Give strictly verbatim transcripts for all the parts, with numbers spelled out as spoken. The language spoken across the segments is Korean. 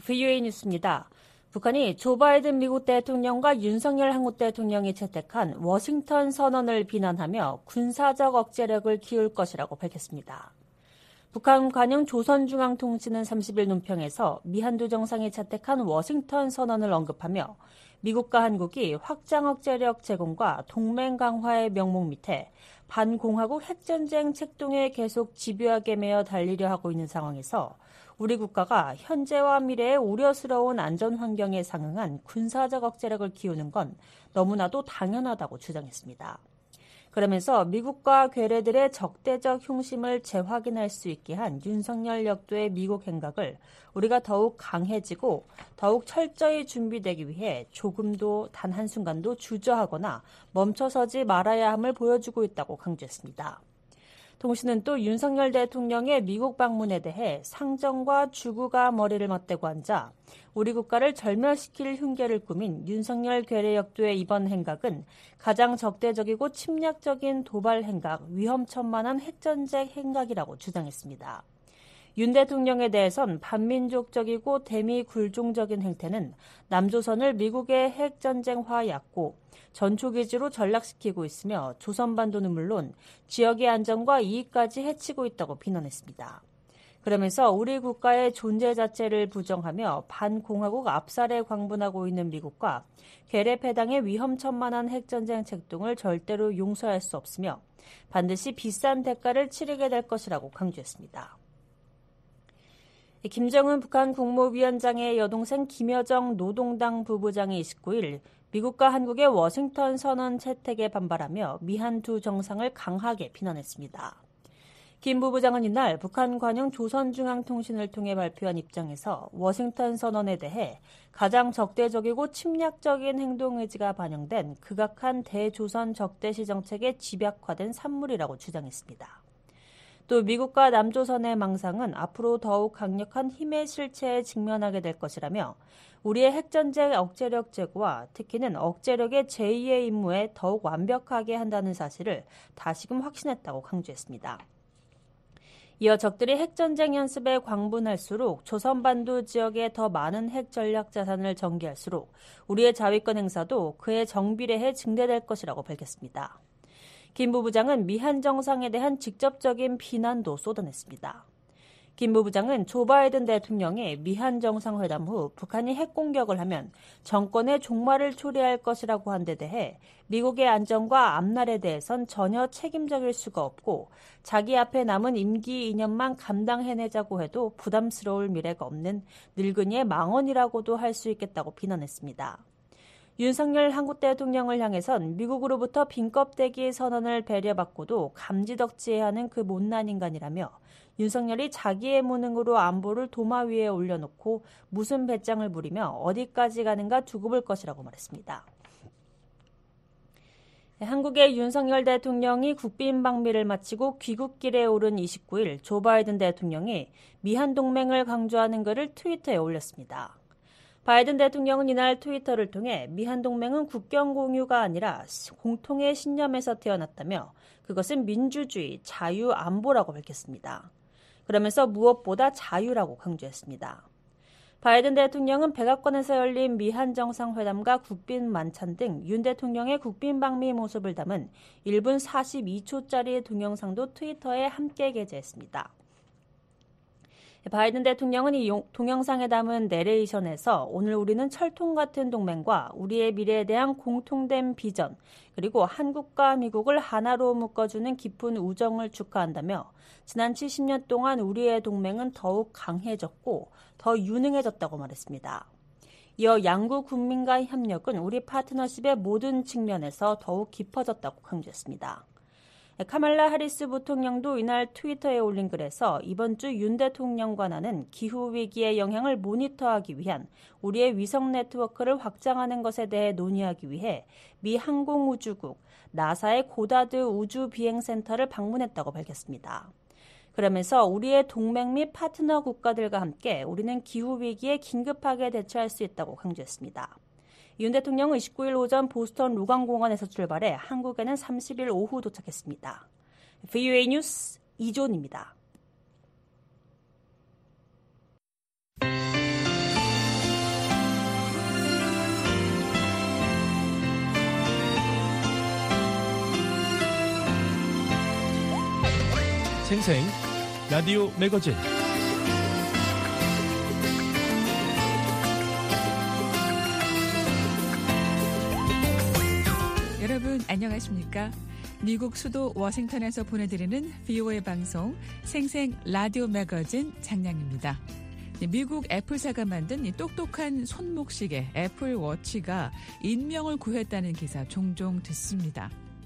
브이오에이 뉴스입니다. 북한이 조 바이든 미국 대통령과 윤석열 한국 대통령이 채택한 워싱턴 선언을 비난하며 군사적 억제력을 키울 것이라고 밝혔습니다. 북한 관영 조선중앙통신은 삼십 일 논평에서 미 한두 정상이 채택한 워싱턴 선언을 언급하며 미국과 한국이 확장 억제력 제공과 동맹 강화의 명목 밑에 반공화국 핵전쟁 책동에 계속 집요하게 매어 달리려 하고 있는 상황에서 우리 국가가 현재와 미래의 우려스러운 안전 환경에 상응한 군사적 억제력을 키우는 건 너무나도 당연하다고 주장했습니다. 그러면서 미국과 괴뢰들의 적대적 흉심을 재확인할 수 있게 한 윤석열 역도의 미국 행각을 우리가 더욱 강해지고 더욱 철저히 준비되기 위해 조금도 단 한순간도 주저하거나 멈춰서지 말아야 함을 보여주고 있다고 강조했습니다. 통신은 또 윤석열 대통령의 미국 방문에 대해 상정과 주구가 머리를 맞대고 앉아 우리 국가를 절멸시킬 흉계를 꾸민 윤석열 괴뢰 역도의 이번 행각은 가장 적대적이고 침략적인 도발 행각, 위험천만한 핵전쟁 행각이라고 주장했습니다. 윤 대통령에 대해선 반민족적이고 대미 굴종적인 행태는 남조선을 미국의 핵전쟁화 약고 전초기지로 전락시키고 있으며 조선반도는 물론 지역의 안전과 이익까지 해치고 있다고 비난했습니다. 그러면서 우리 국가의 존재 자체를 부정하며 반공화국 압살에 광분하고 있는 미국과 괴뢰 패당의 위험천만한 핵전쟁 책동을 절대로 용서할 수 없으며 반드시 비싼 대가를 치르게 될 것이라고 강조했습니다. 김정은 북한 국무위원장의 여동생 김여정 노동당 부부장이 이십구 일 미국과 한국의 워싱턴 선언 채택에 반발하며 미한 두 정상을 강하게 비난했습니다. 김 부부장은 이날 북한 관영 조선중앙통신을 통해 발표한 입장에서 워싱턴 선언에 대해 가장 적대적이고 침략적인 행동 의지가 반영된 극악한 대조선 적대시 정책에 집약화된 산물이라고 주장했습니다. 또 미국과 남조선의 망상은 앞으로 더욱 강력한 힘의 실체에 직면하게 될 것이라며 우리의 핵전쟁 억제력 제고와 특히는 억제력의 제이의 임무에 더욱 완벽하게 한다는 사실을 다시금 확신했다고 강조했습니다. 이어 적들이 핵전쟁 연습에 광분할수록 조선반도 지역에 더 많은 핵전략 자산을 전개할수록 우리의 자위권 행사도 그에 정비례해 증대될 것이라고 밝혔습니다. 김 부부장은 미한 정상에 대한 직접적인 비난도 쏟아냈습니다. 김 부부장은 조 바이든 대통령이 미한 정상회담 후 북한이 핵공격을 하면 정권의 종말을 초래할 것이라고 한 데 대해 미국의 안전과 앞날에 대해선 전혀 책임적일 수가 없고 자기 앞에 남은 임기 이 년만 감당해내자고 해도 부담스러울 미래가 없는 늙은이의 망언이라고도 할 수 있겠다고 비난했습니다. 윤석열 한국 대통령을 향해선 미국으로부터 빈껍데기 선언을 배려받고도 감지덕지해하는 그 못난 인간이라며 윤석열이 자기의 무능으로 안보를 도마 위에 올려놓고 무슨 배짱을 부리며 어디까지 가는가 두고 볼 것이라고 말했습니다. 한국의 윤석열 대통령이 국빈 방미를 마치고 귀국길에 오른 이십구 일 조 바이든 대통령이 미한 동맹을 강조하는 글을 트위터에 올렸습니다. 바이든 대통령은 이날 트위터를 통해 미한 동맹은 국경 공유가 아니라 공통의 신념에서 태어났다며 그것은 민주주의, 자유, 안보라고 밝혔습니다. 그러면서 무엇보다 자유라고 강조했습니다. 바이든 대통령은 백악관에서 열린 미한 정상회담과 국빈 만찬 등 윤 대통령의 국빈 방미 모습을 담은 일 분 사십이 초짜리 동영상도 트위터에 함께 게재했습니다. 바이든 대통령은 이 동영상에 담은 내레이션에서 오늘 우리는 철통 같은 동맹과 우리의 미래에 대한 공통된 비전 그리고 한국과 미국을 하나로 묶어주는 깊은 우정을 축하한다며 지난 칠십 년 동안 우리의 동맹은 더욱 강해졌고 더 유능해졌다고 말했습니다. 이어 양국 국민과의 협력은 우리 파트너십의 모든 측면에서 더욱 깊어졌다고 강조했습니다. 카말라 하리스 부통령도 이날 트위터에 올린 글에서 이번 주 윤 대통령과 나는 기후위기의 영향을 모니터하기 위한 우리의 위성 네트워크를 확장하는 것에 대해 논의하기 위해 미 항공우주국 나사의 고다드 우주비행센터를 방문했다고 밝혔습니다. 그러면서 우리의 동맹 및 파트너 국가들과 함께 우리는 기후위기에 긴급하게 대처할 수 있다고 강조했습니다. 윤 대통령은 이십구 일 오전 보스턴 루강공원에서 출발해 한국에는 삼십 일 오후 도착했습니다. 브이오에이 뉴스 이존입니다. 생생 라디오 매거진 여러분 안녕하십니까? 미국 수도 워싱턴에서 보내드리는 브이오에이 방송 생생 라디오 매거진 장량입니다. 미국 애플사가 만든 이 똑똑한 손목시계 애플워치가 인명을 구했다는 기사 종종 듣습니다.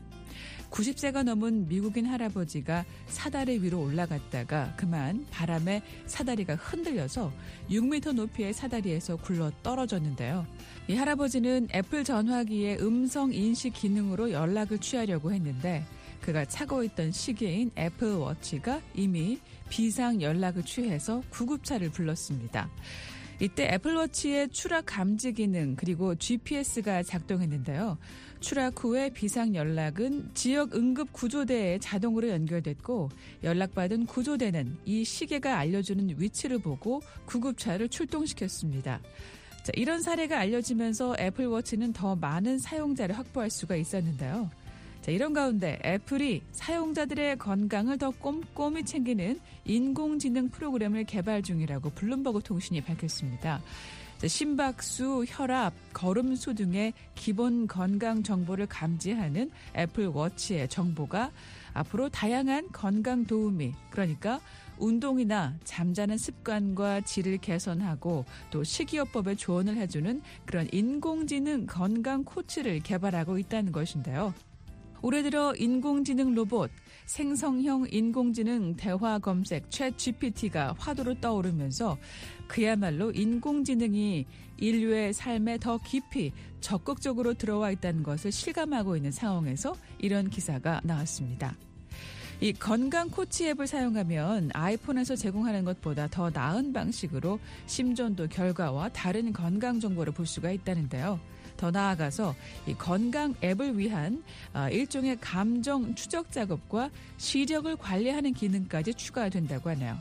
구십 세가 넘은 미국인 할아버지가 사다리 위로 올라갔다가 그만 바람에 사다리가 흔들려서 육 미터 높이의 사다리에서 굴러 떨어졌는데요. 이 할아버지는 애플 전화기의 음성 인식 기능으로 연락을 취하려고 했는데 그가 차고 있던 시계인 애플워치가 이미 비상 연락을 취해서 구급차를 불렀습니다. 이때 애플워치의 추락 감지 기능 그리고 지피에스가 작동했는데요. 추락 후에 비상 연락은 지역 응급 구조대에 자동으로 연결됐고 연락받은 구조대는 이 시계가 알려주는 위치를 보고 구급차를 출동시켰습니다. 자, 이런 사례가 알려지면서 애플워치는 더 많은 사용자를 확보할 수가 있었는데요. 자, 이런 가운데 애플이 사용자들의 건강을 더 꼼꼼히 챙기는 인공지능 프로그램을 개발 중이라고 블룸버그 통신이 밝혔습니다. 자, 심박수, 혈압, 걸음수 등의 기본 건강 정보를 감지하는 애플워치의 정보가 앞으로 다양한 건강 도우미, 그러니까 운동이나 잠자는 습관과 질을 개선하고 또 식이요법에 조언을 해주는 그런 인공지능 건강 코치를 개발하고 있다는 것인데요. 올해 들어 인공지능 로봇, 생성형 인공지능 대화 검색 챗 지피티가 화두로 떠오르면서 그야말로 인공지능이 인류의 삶에 더 깊이 적극적으로 들어와 있다는 것을 실감하고 있는 상황에서 이런 기사가 나왔습니다. 이 건강 코치 앱을 사용하면 아이폰에서 제공하는 것보다 더 나은 방식으로 심전도 결과와 다른 건강 정보를 볼 수가 있다는데요. 더 나아가서 이 건강 앱을 위한 일종의 감정 추적 작업과 시력을 관리하는 기능까지 추가된다고 하네요.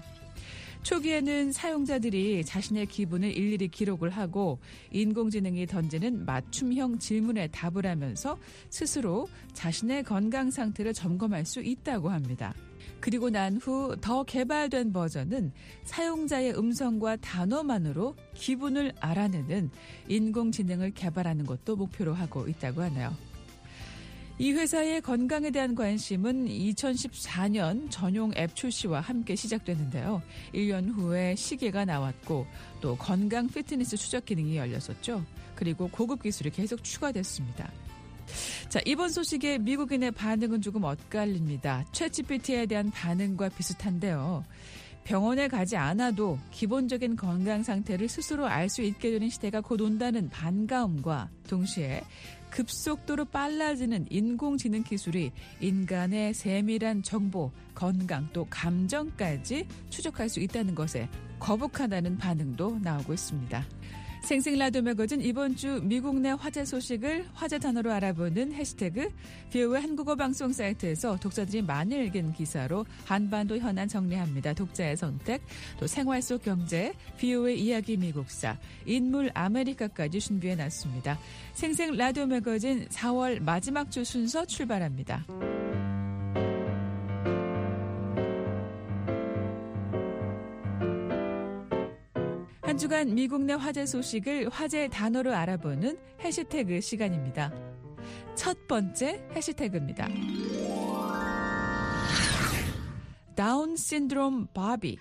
초기에는 사용자들이 자신의 기분을 일일이 기록을 하고 인공지능이 던지는 맞춤형 질문에 답을 하면서 스스로 자신의 건강 상태를 점검할 수 있다고 합니다. 그리고 난 후 더 개발된 버전은 사용자의 음성과 단어만으로 기분을 알아내는 인공지능을 개발하는 것도 목표로 하고 있다고 하네요. 이 회사의 건강에 대한 관심은 이천십사 년 전용 앱 출시와 함께 시작됐는데요. 일 년 후에 시계가 나왔고 또 건강 피트니스 추적 기능이 열렸었죠. 그리고 고급 기술이 계속 추가됐습니다. 자, 이번 소식에 미국인의 반응은 조금 엇갈립니다. 챗지피티에 대한 반응과 비슷한데요. 병원에 가지 않아도 기본적인 건강 상태를 스스로 알 수 있게 되는 시대가 곧 온다는 반가움과 동시에 급속도로 빨라지는 인공지능 기술이 인간의 세밀한 정보, 건강 또 감정까지 추적할 수 있다는 것에 거북하다는 반응도 나오고 있습니다. 생생 라디오 매거진 이번 주 미국 내 화제 소식을 화제 단어로 알아보는 해시태그 브이오에이 한국어 방송 사이트에서 독자들이 많이 읽은 기사로 한반도 현안 정리합니다. 독자의 선택, 또 생활 속 경제, 브이오에이 이야기 미국사, 인물 아메리카까지 준비해놨습니다. 생생 라디오 매거진 사월 마지막 주 순서 출발합니다. 한 주간 미국 내 화제 소식을 화제 단어로 알아보는 해시태그 시간입니다. 첫 번째 해시태그입니다. 다운 신드롬 바비.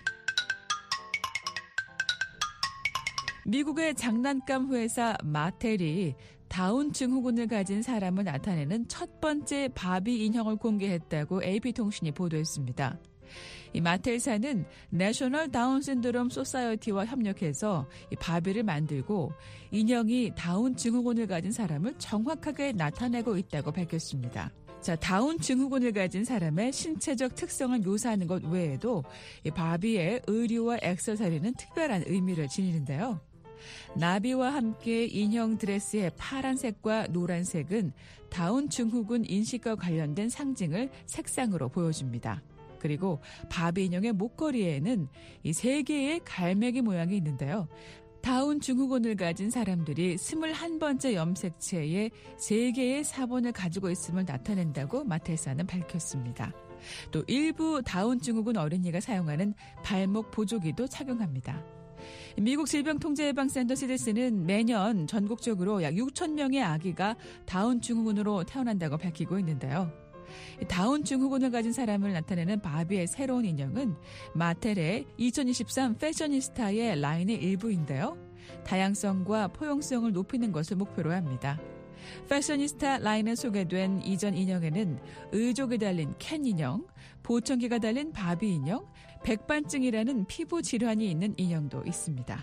미국의 장난감 회사 마텔이 다운 증후군을 가진 사람을 나타내는 첫 번째 바비 인형을 공개했다고 에이피통신이 보도했습니다. 이 마텔사는 내셔널 다운 신드롬 소사이어티와 협력해서 이 바비를 만들고 인형이 다운 증후군을 가진 사람을 정확하게 나타내고 있다고 밝혔습니다. 자, 다운 증후군을 가진 사람의 신체적 특성을 묘사하는 것 외에도 이 바비의 의류와 액세서리는 특별한 의미를 지니는데요. 나비와 함께 인형 드레스의 파란색과 노란색은 다운 증후군 인식과 관련된 상징을 색상으로 보여줍니다. 그리고 바비 인형의 목걸이에는 이 세 개의 갈매기 모양이 있는데요. 다운 증후군을 가진 사람들이 스물한 번째 염색체에 세 개의 사본을 가지고 있음을 나타낸다고 마텔사는 밝혔습니다. 또 일부 다운 증후군 어린이가 사용하는 발목 보조기도 착용합니다. 미국 질병통제예방센터 씨디씨는 매년 전국적으로 약 육천 명의 아기가 다운 증후군으로 태어난다고 밝히고 있는데요. 다운 증후군을 가진 사람을 나타내는 바비의 새로운 인형은 마텔의 이천이십삼 패셔니스타의 라인의 일부인데요. 다양성과 포용성을 높이는 것을 목표로 합니다. 패셔니스타 라인에 소개된 이전 인형에는 의족이 달린 켄 인형, 보청기가 달린 바비 인형, 백반증이라는 피부 질환이 있는 인형도 있습니다.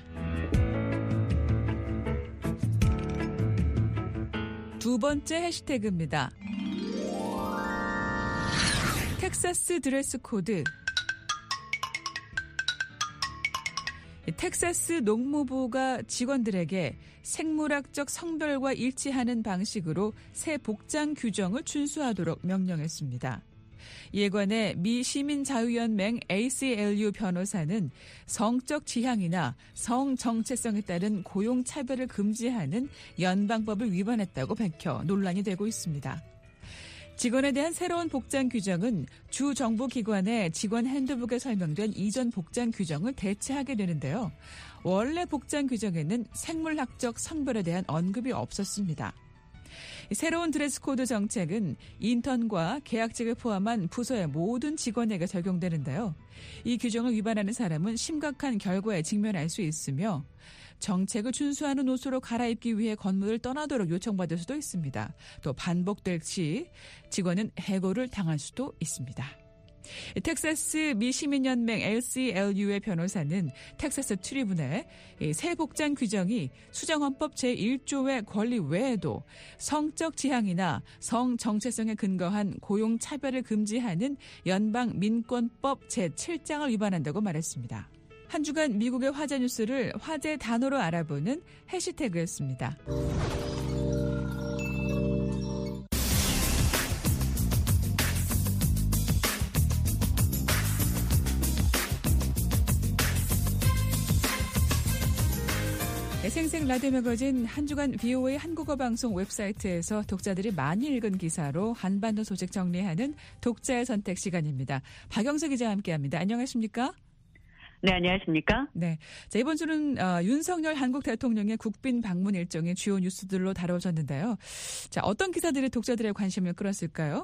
두 번째 해시태그입니다. 텍사스 드레스 코드. 텍사스 농무부가 직원들에게 생물학적 성별과 일치하는 방식으로 새 복장 규정을 준수하도록 명령했습니다. 이에 관해 미 시민자유연맹 에이씨엘유 변호사는 성적 지향이나 성 정체성에 따른 고용 차별을 금지하는 연방법을 위반했다고 밝혀 논란이 되고 있습니다. 직원에 대한 새로운 복장 규정은 주 정부 기관의 직원 핸드북에 설명된 이전 복장 규정을 대체하게 되는데요. 원래 복장 규정에는 생물학적 성별에 대한 언급이 없었습니다. 새로운 드레스 코드 정책은 인턴과 계약직을 포함한 부서의 모든 직원에게 적용되는데요. 이 규정을 위반하는 사람은 심각한 결과에 직면할 수 있으며 정책을 준수하는 옷으로 갈아입기 위해 건물을 떠나도록 요청받을 수도 있습니다. 또 반복될 시 직원은 해고를 당할 수도 있습니다. 텍사스 미시민연맹 엘씨엘유의 변호사는 텍사스 트리뷴에 새 복장 규정이 수정헌법 제일 조의 권리 외에도 성적 지향이나 성 정체성에 근거한 고용 차별을 금지하는 연방 민권법 제칠 장을 위반한다고 말했습니다. 한 주간 미국의 화제 뉴스를 화제 단어로 알아보는 해시태그였습니다. 생생 라디오 매거진 한 주간 브이오에이 한국어 방송 웹사이트에서 독자들이 많이 읽은 기사로 한반도 소식 정리하는 독자의 선택 시간입니다. 박영수 기자와 함께합니다. 안녕하십니까? 네, 안녕하십니까? 네. 자, 이번 주는 어, 윤석열 한국 대통령의 국빈 방문 일정의 주요 뉴스들로 다뤄졌는데요. 자, 어떤 기사들이 독자들의 관심을 끌었을까요?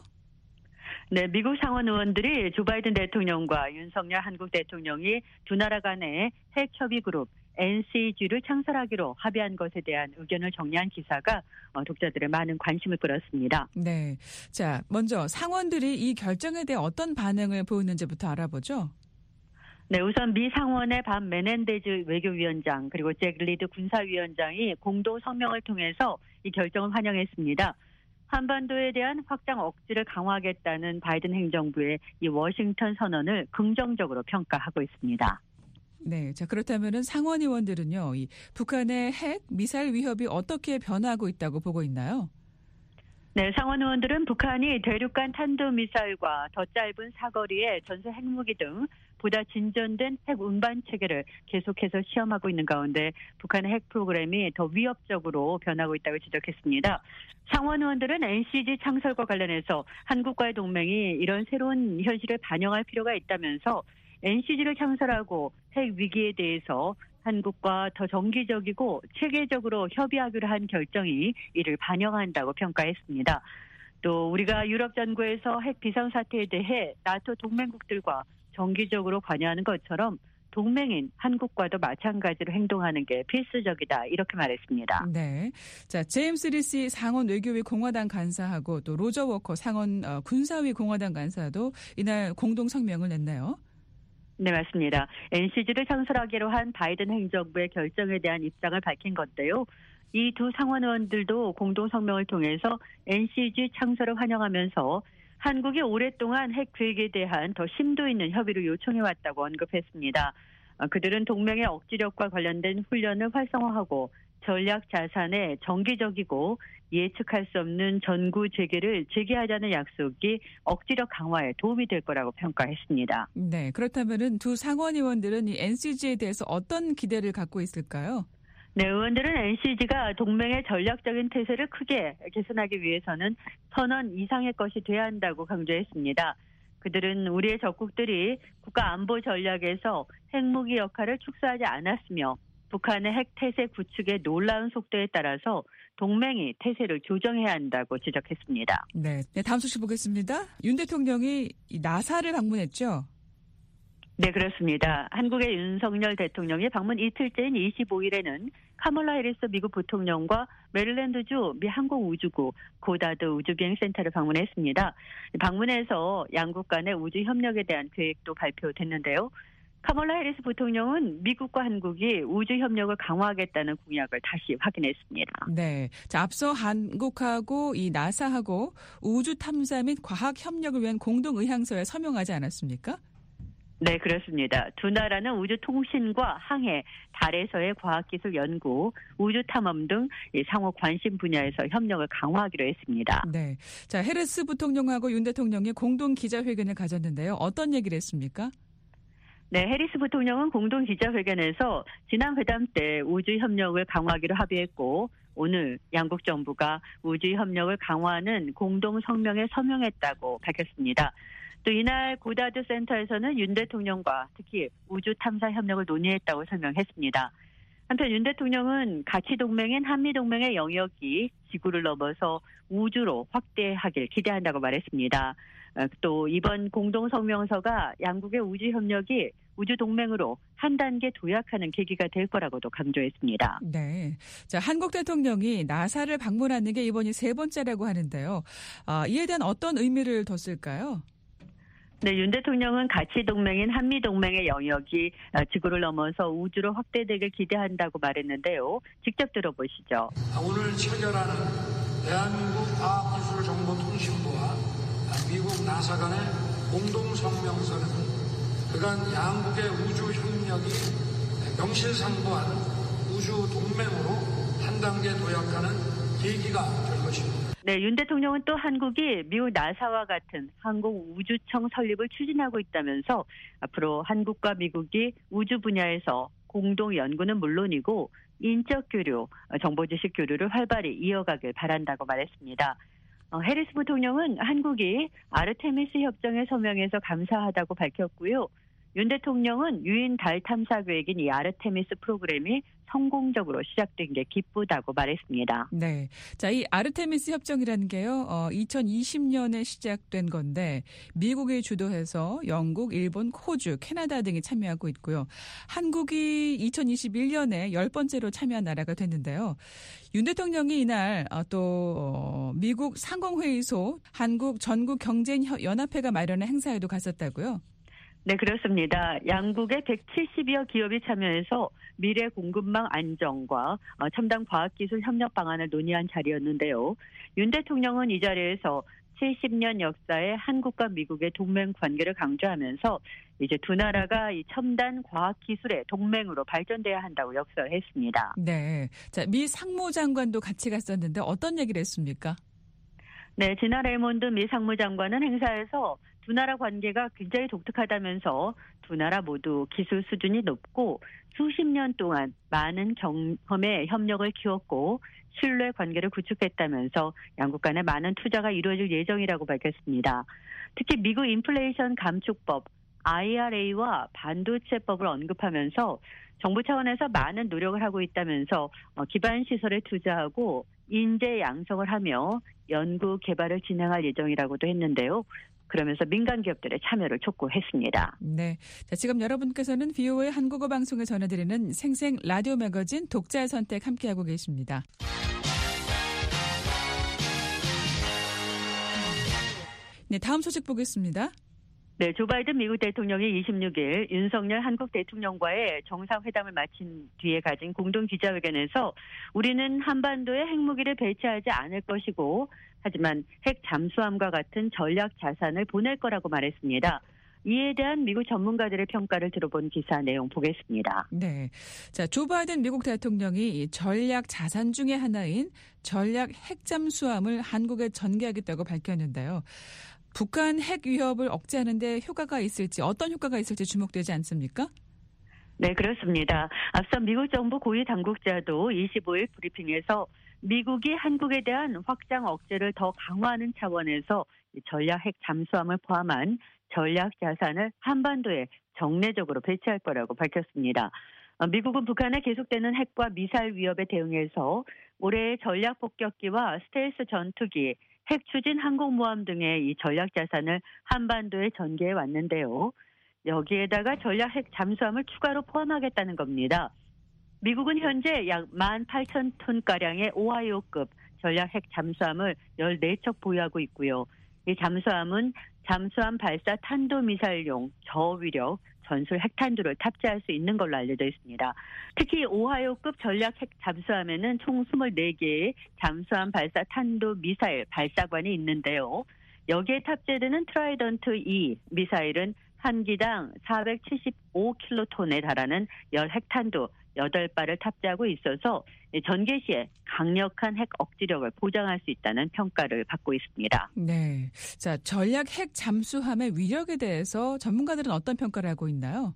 네, 미국 상원 의원들이 조 바이든 대통령과 윤석열 한국 대통령이 두 나라 간의 핵 협의 그룹 엔씨지를 창설하기로 합의한 것에 대한 의견을 정리한 기사가 독자들의 많은 관심을 끌었습니다. 네. 자, 먼저 상원들이 이 결정에 대해 어떤 반응을 보였는지부터 알아보죠. 네, 우선 미 상원의 반 메넨데즈 외교위원장 그리고 잭 리드 군사위원장이 공동 성명을 통해서 이 결정을 환영했습니다. 한반도에 대한 확장 억지를 강화하겠다는 바이든 행정부의 이 워싱턴 선언을 긍정적으로 평가하고 있습니다. 네, 자 그렇다면은 상원 의원들은요, 이 북한의 핵 미사일 위협이 어떻게 변화하고 있다고 보고 있나요? 네, 상원 의원들은 북한이 대륙간 탄도미사일과 더 짧은 사거리의 전술 핵무기 등 보다 진전된 핵 운반 체계를 계속해서 시험하고 있는 가운데 북한의 핵 프로그램이 더 위협적으로 변하고 있다고 지적했습니다. 상원 의원들은 엔씨지 창설과 관련해서 한국과의 동맹이 이런 새로운 현실을 반영할 필요가 있다면서 엔씨지를 창설하고 핵 위기에 대해서 한국과 더 정기적이고 체계적으로 협의하기로 한 결정이 이를 반영한다고 평가했습니다. 또 우리가 유럽 전구에서 핵 비상사태에 대해 나토 동맹국들과 정기적으로 관여하는 것처럼 동맹인 한국과도 마찬가지로 행동하는 게 필수적이다 이렇게 말했습니다. 네, 자 제임스 리시 상원 외교위 공화당 간사하고 또 로저 워커 상원 어, 군사위 공화당 간사도 이날 공동 성명을 냈네요. 네, 맞습니다. 엔씨지를 창설하기로 한 바이든 행정부의 결정에 대한 입장을 밝힌 건데요. 이 두 상원 의원들도 공동 성명을 통해서 엔씨지 창설을 환영하면서 한국이 오랫동안 핵 계획에 대한 더 심도 있는 협의를 요청해왔다고 언급했습니다. 그들은 동맹의 억지력과 관련된 훈련을 활성화하고 전략 자산의 정기적이고 예측할 수 없는 전구 재개를 재개하자는 약속이 억지력 강화에 도움이 될 거라고 평가했습니다. 네, 그렇다면은 두 상원 의원들은 이 엔씨지에 대해서 어떤 기대를 갖고 있을까요? 네, 의원들은 엔씨지가 동맹의 전략적인 태세를 크게 개선하기 위해서는 선언 이상의 것이 돼야 한다고 강조했습니다. 그들은 우리의 적국들이 국가 안보 전략에서 핵무기 역할을 축소하지 않았으며 북한의 핵 태세 구축의 놀라운 속도에 따라서 동맹이 태세를 조정해야 한다고 지적했습니다. 네, 네 다음 소식 보겠습니다. 윤 대통령이 나사를 방문했죠? 네, 그렇습니다. 한국의 윤석열 대통령이 방문 이틀째인 이십오일에는 카멀라 해리스 미국 부통령과 메릴랜드주 미 항공우주국 고다드 우주비행센터를 방문했습니다. 방문에서 양국 간의 우주 협력에 대한 계획도 발표됐는데요. 카멀라 해리스 부통령은 미국과 한국이 우주 협력을 강화하겠다는 공약을 다시 확인했습니다. 네, 자, 앞서 한국하고 이 나사하고 우주 탐사 및 과학 협력을 위한 공동 의향서에 서명하지 않았습니까? 네, 그렇습니다. 두 나라는 우주 통신과 항해, 달에서의 과학기술 연구, 우주 탐험 등 상호 관심 분야에서 협력을 강화하기로 했습니다. 네, 자, 해리스 부통령하고 윤 대통령이 공동 기자회견을 가졌는데요. 어떤 얘기를 했습니까? 네, 해리스 부통령은 공동 기자회견에서 지난 회담 때 우주 협력을 강화하기로 합의했고 오늘 양국 정부가 우주 협력을 강화하는 공동 성명에 서명했다고 밝혔습니다. 또 이날 고다드 센터에서는 윤 대통령과 특히 우주 탐사 협력을 논의했다고 설명했습니다. 한편 윤 대통령은 가치 동맹인 한미 동맹의 영역이 지구를 넘어서 우주로 확대하길 기대한다고 말했습니다. 또 이번 공동 성명서가 양국의 우주 협력이 우주 동맹으로 한 단계 도약하는 계기가 될 거라고도 강조했습니다. 네, 자 한국 대통령이 나사를 방문하는 게 이번이 세 번째라고 하는데요. 아, 이에 대한 어떤 의미를 뒀을까요? 네, 윤 대통령은 가치 동맹인 한미 동맹의 영역이 지구를 넘어서 우주로 확대되길 기대한다고 말했는데요. 직접 들어보시죠. 오늘 체결하는 대한민국 과학기술정보통신부와 미국 나사 간의 공동성명서는 그간 양국의 우주 협력이 명실상부한 우주 동맹으로 한 단계 도약하는 계기가 될 것입니다. 네, 윤 대통령은 또 한국이 미국 나사와 같은 항공우주청 설립을 추진하고 있다면서 앞으로 한국과 미국이 우주 분야에서 공동 연구는 물론이고 인적 교류, 정보 지식 교류를 활발히 이어가길 바란다고 말했습니다. 어, 해리스 부통령은 한국이 아르테미스 협정에 서명해서 감사하다고 밝혔고요. 윤 대통령은 유인 달 탐사 계획인 이 아르테미스 프로그램이 성공적으로 시작된 게 기쁘다고 말했습니다. 네, 자, 이 아르테미스 협정이라는 게요, 어, 이천이십 년에 시작된 건데 미국이 주도해서 영국, 일본, 호주, 캐나다 등이 참여하고 있고요. 한국이 이천이십일 년에 열 번째로 참여한 나라가 됐는데요. 윤 대통령이 이날 어, 또 어, 미국 상공회의소 한국 전국경제연합회가 마련한 행사에도 갔었다고요. 네, 그렇습니다. 양국의 백칠십여 기업이 참여해서 미래 공급망 안정과 첨단 과학기술 협력 방안을 논의한 자리였는데요. 윤 대통령은 이 자리에서 칠십 년 역사의 한국과 미국의 동맹 관계를 강조하면서 이제 두 나라가 이 첨단 과학기술의 동맹으로 발전돼야 한다고 역설했습니다. 네, 자, 미 상무장관도 같이 갔었는데 어떤 얘기를 했습니까? 네, 지나 레이몬드 미 상무장관은 행사에서 두 나라 관계가 굉장히 독특하다면서 두 나라 모두 기술 수준이 높고 수십 년 동안 많은 경험의 협력을 키웠고 신뢰 관계를 구축했다면서 양국 간에 많은 투자가 이루어질 예정이라고 밝혔습니다. 특히 미국 인플레이션 감축법 아이알에이와 반도체법을 언급하면서 정부 차원에서 많은 노력을 하고 있다면서 기반 시설에 투자하고 인재 양성을 하며 연구 개발을 진행할 예정이라고도 했는데요. 그러면서 민간 기업들의 참여를 촉구했습니다. 네, 자, 지금 여러분께서는 비오에이 한국어 방송에 전해드리는 생생 라디오 매거진 독자의 선택 함께하고 계십니다. 네, 다음 소식 보겠습니다. 네, 조 바이든 미국 대통령이 이십육일 윤석열 한국 대통령과의 정상회담을 마친 뒤에 가진 공동 기자회견에서 우리는 한반도에 핵무기를 배치하지 않을 것이고 하지만 핵 잠수함과 같은 전략 자산을 보낼 거라고 말했습니다. 이에 대한 미국 전문가들의 평가를 들어본 기사 내용 보겠습니다. 네, 자, 조 바이든 미국 대통령이 전략 자산 중에 하나인 전략 핵 잠수함을 한국에 전개하겠다고 밝혔는데요. 북한 핵 위협을 억제하는 데 효과가 있을지 어떤 효과가 있을지 주목되지 않습니까? 네, 그렇습니다. 앞서 미국 정부 고위 당국자도 이십오일 브리핑에서 미국이 한국에 대한 확장 억제를 더 강화하는 차원에서 전략 핵 잠수함을 포함한 전략 자산을 한반도에 정례적으로 배치할 거라고 밝혔습니다. 미국은 북한의 계속되는 핵과 미사일 위협에 대응해서 올해 전략 폭격기와 스텔스 전투기, 핵 추진 항공모함 등의 이 전략 자산을 한반도에 전개해 왔는데요. 여기에다가 전략 핵 잠수함을 추가로 포함하겠다는 겁니다. 미국은 현재 약 만 팔천 톤가량의 오하이오급 전략 핵 잠수함을 열네 척 보유하고 있고요. 이 잠수함은 잠수함 발사 탄도미사일용 저위력 전술 핵탄두를 탑재할 수 있는 걸로 알려져 있습니다. 특히 오하이오급 전략 핵 잠수함에는 총 이십사 개의 잠수함 발사 탄도미사일 발사관이 있는데요. 여기에 탑재되는 트라이던트 이 미사일은 한 기당 사백칠십오 킬로톤에 달하는 열 핵탄두 여덟 발을 탑재하고 있어서 전개 시에 강력한 핵 억지력을 보장할 수 있다는 평가를 받고 있습니다. 네, 자 전략 핵 잠수함의 위력에 대해서 전문가들은 어떤 평가를 하고 있나요?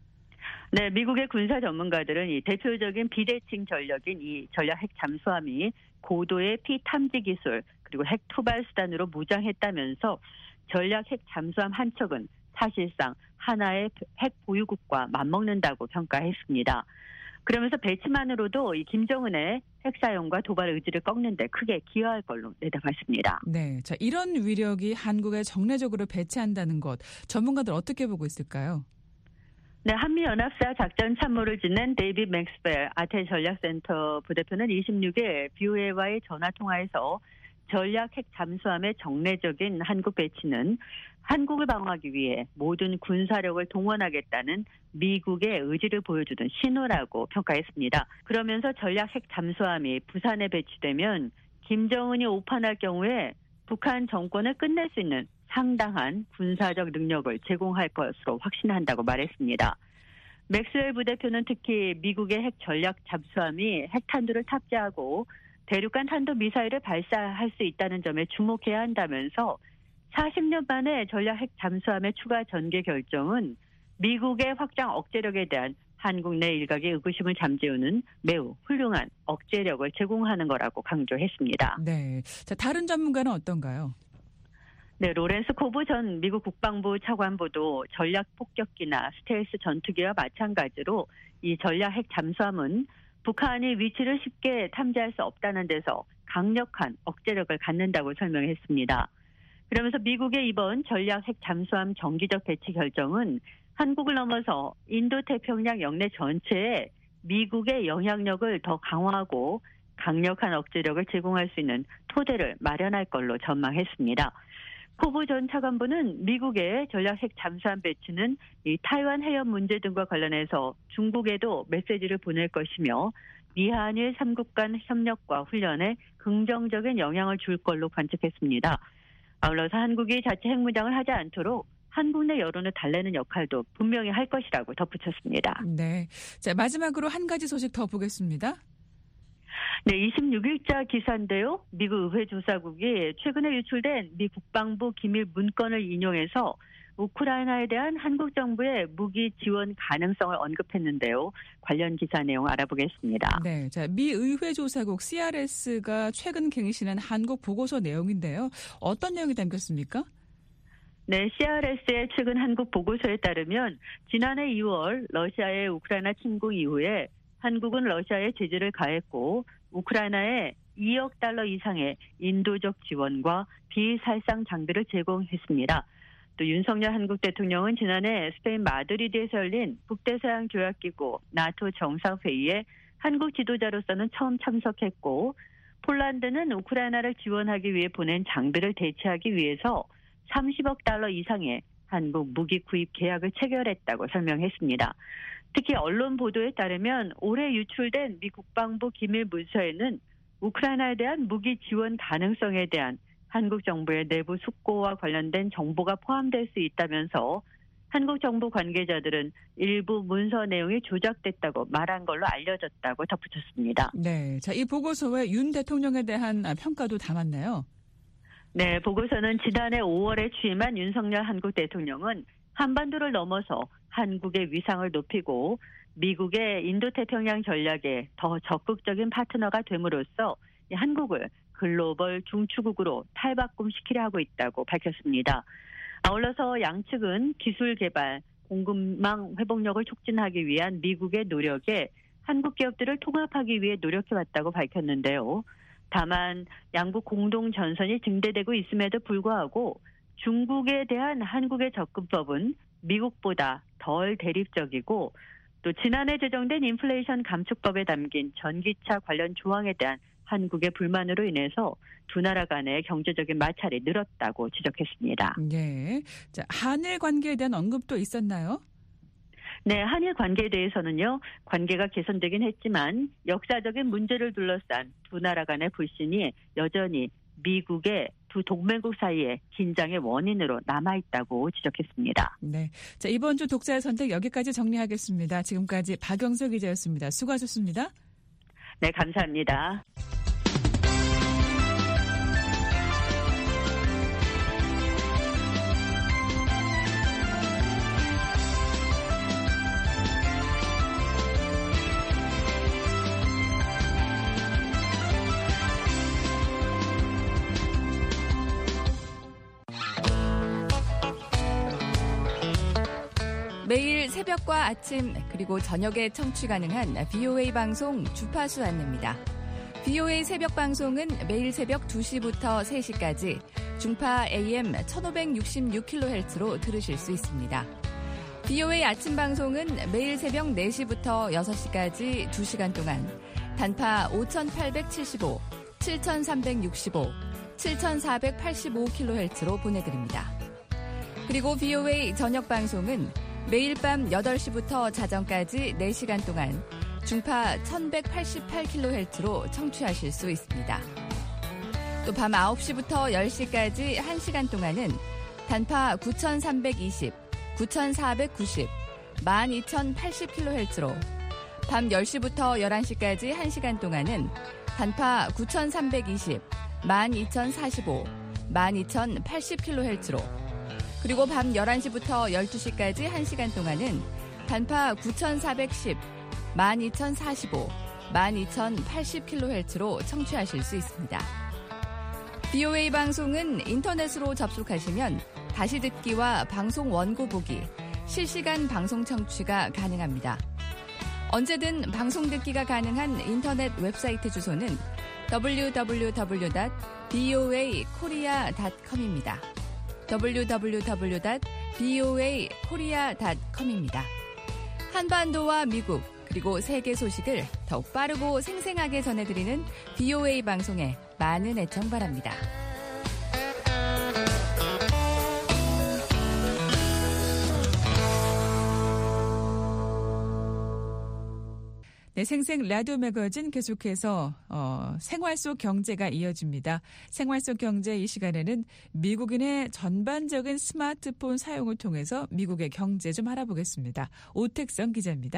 네, 미국의 군사 전문가들은 이 대표적인 비대칭 전력인 이 전략 핵 잠수함이 고도의 피탐지 기술 그리고 핵 투발 수단으로 무장했다면서 전략 핵 잠수함 한 척은 사실상 하나의 핵 보유국과 맞먹는다고 평가했습니다. 그러면서 배치만으로도 이 김정은의 핵 사용과 도발 의지를 꺾는 데 크게 기여할 걸로 내다봤습니다. 네, 자 이런 위력이 한국에 정례적으로 배치한다는 것 전문가들 어떻게 보고 있을까요? 네, 한미연합사 작전 참모를 지낸 데이빗 맥스웰 아태 전략센터 부대표는 이십육 일 비오에이와의 전화 통화에서 전략 핵 잠수함의 정례적인 한국 배치는 한국을 방어하기 위해 모든 군사력을 동원하겠다는 미국의 의지를 보여주는 신호라고 평가했습니다. 그러면서 전략 핵 잠수함이 부산에 배치되면 김정은이 오판할 경우에 북한 정권을 끝낼 수 있는 상당한 군사적 능력을 제공할 것으로 확신한다고 말했습니다. 맥스웰 부대표는 특히 미국의 핵 전략 잠수함이 핵탄두를 탑재하고 대륙간 탄도미사일을 발사할 수 있다는 점에 주목해야 한다면서 사십 년 만에 전략 핵 잠수함의 추가 전개 결정은 미국의 확장 억제력에 대한 한국 내 일각의 의구심을 잠재우는 매우 훌륭한 억제력을 제공하는 거라고 강조했습니다. 네, 자 다른 전문가는 어떤가요? 네, 로렌스 코브 전 미국 국방부 차관보도 전략 폭격기나 스텔스 전투기와 마찬가지로 이 전략 핵 잠수함은 북한이 위치를 쉽게 탐지할 수 없다는 데서 강력한 억제력을 갖는다고 설명했습니다. 그러면서 미국의 이번 전략 핵 잠수함 정기적 배치 결정은 한국을 넘어서 인도태평양 영내 전체에 미국의 영향력을 더 강화하고 강력한 억제력을 제공할 수 있는 토대를 마련할 걸로 전망했습니다. 코브 전 차관보는 미국의 전략 핵 잠수함 배치는 이 타이완 해협 문제 등과 관련해서 중국에도 메시지를 보낼 것이며 미한일 삼 국 간 협력과 훈련에 긍정적인 영향을 줄 걸로 관측했습니다. 아울러서 한국이 자체 핵무장을 하지 않도록 한국 내 여론을 달래는 역할도 분명히 할 것이라고 덧붙였습니다. 네, 자 마지막으로 한 가지 소식 더 보겠습니다. 네, 이십육 일자 기사인데요. 미국 의회조사국이 최근에 유출된 미 국방부 기밀 문건을 인용해서 우크라이나에 대한 한국 정부의 무기 지원 가능성을 언급했는데요. 관련 기사 내용 알아보겠습니다. 네, 자, 미 의회조사국 씨알에스가 최근 갱신한 한국 보고서 내용인데요. 어떤 내용이 담겼습니까? 네, 씨알에스의 최근 한국 보고서에 따르면 지난해 이월 러시아의 우크라이나 침공 이후에 한국은 러시아에 제재를 가했고 우크라이나에 이억 달러 이상의 인도적 지원과 비살상 장비를 제공했습니다. 또 윤석열 한국 대통령은 지난해 스페인 마드리드에서 열린 북대서양 조약기구 나토 정상회의에 한국 지도자로서는 처음 참석했고 폴란드는 우크라이나를 지원하기 위해 보낸 장비를 대체하기 위해서 삼십억 달러 이상의 한국 무기 구입 계약을 체결했다고 설명했습니다. 특히 언론 보도에 따르면 올해 유출된 미 국방부 기밀 문서에는 우크라이나에 대한 무기 지원 가능성에 대한 한국 정부의 내부 숙고와 관련된 정보가 포함될 수 있다면서 한국 정부 관계자들은 일부 문서 내용이 조작됐다고 말한 걸로 알려졌다고 덧붙였습니다. 네, 자, 이 보고서에 윤 대통령에 대한 평가도 담았네요. 네, 보고서는 지난해 오월에 취임한 윤석열 한국 대통령은 한반도를 넘어서 한국의 위상을 높이고 미국의 인도태평양 전략에 더 적극적인 파트너가 됨으로써 한국을 글로벌 중추국으로 탈바꿈시키려 하고 있다고 밝혔습니다. 아울러서 양측은 기술 개발, 공급망 회복력을 촉진하기 위한 미국의 노력에 한국 기업들을 통합하기 위해 노력해왔다고 밝혔는데요. 다만 양국 공동 전선이 증대되고 있음에도 불구하고 중국에 대한 한국의 접근법은 미국보다 덜 대립적이고 또 지난해 제정된 인플레이션 감축법에 담긴 전기차 관련 조항에 대한 한국의 불만으로 인해서 두 나라 간의 경제적인 마찰이 늘었다고 지적했습니다. 네, 자, 한일 관계에 대한 언급도 있었나요? 네, 한일 관계에 대해서는요, 관계가 개선되긴 했지만 역사적인 문제를 둘러싼 두 나라 간의 불신이 여전히 미국의 두 동맹국 사이의 긴장의 원인으로 남아있다고 지적했습니다. 네, 자, 이번 주 독자의 선택 여기까지 정리하겠습니다. 지금까지 박영석 기자였습니다. 수고하셨습니다. 네, 감사합니다. 매일 새벽과 아침 그리고 저녁에 청취 가능한 브이오에이 방송 주파수 안내입니다. 브이오에이 새벽 방송은 매일 새벽 두 시부터 세 시까지 중파 에이엠 천오백육십육 킬로헤르츠로 들으실 수 있습니다. 브이오에이 아침 방송은 매일 새벽 네 시부터 여섯 시까지 두 시간 동안 단파 오천팔백칠십오, 칠천삼백육십오, 칠천사백팔십오 킬로헤르츠로 보내드립니다. 그리고 브이오에이 저녁 방송은 매일 밤 여덟 시부터 자정까지 네 시간 동안 중파 천백팔십팔 킬로헤르츠로 청취하실 수 있습니다. 또 밤 아홉 시부터 열 시까지 한 시간 동안은 단파 구천삼백이십, 구천사백구십, 만 이천팔십 킬로헤르츠로 밤 열 시부터 열한 시까지 한 시간 동안은 단파 구천삼백이십, 만 이천사십오, 만 이천팔십 킬로헤르츠로 그리고 밤 열한 시부터 열두 시까지 한 시간 동안은 단파 구천사백십, 만 이천사십오, 만 이천팔십 킬로헤르츠로 청취하실 수 있습니다. 브이오에이 방송은 인터넷으로 접속하시면 다시 듣기와 방송 원고 보기, 실시간 방송 청취가 가능합니다. 언제든 방송 듣기가 가능한 인터넷 웹사이트 주소는 더블유 더블유 더블유 닷 브이오에이 코리아 닷 컴입니다. 더블유 더블유 더블유 닷 브이오에이 코리아 닷 컴입니다. 한반도와 미국 그리고 세계 소식을 더욱 빠르고 생생하게 전해드리는 브이오에이 방송에 많은 애청 바랍니다. 네, 생생 라디오 매거진 계속해서 어, 생활 속 경제가 이어집니다. 생활 속 경제 이 시간에는 미국인의 전반적인 스마트폰 사용을 통해서 미국의 경제 좀 알아보겠습니다. 오택성 기자입니다.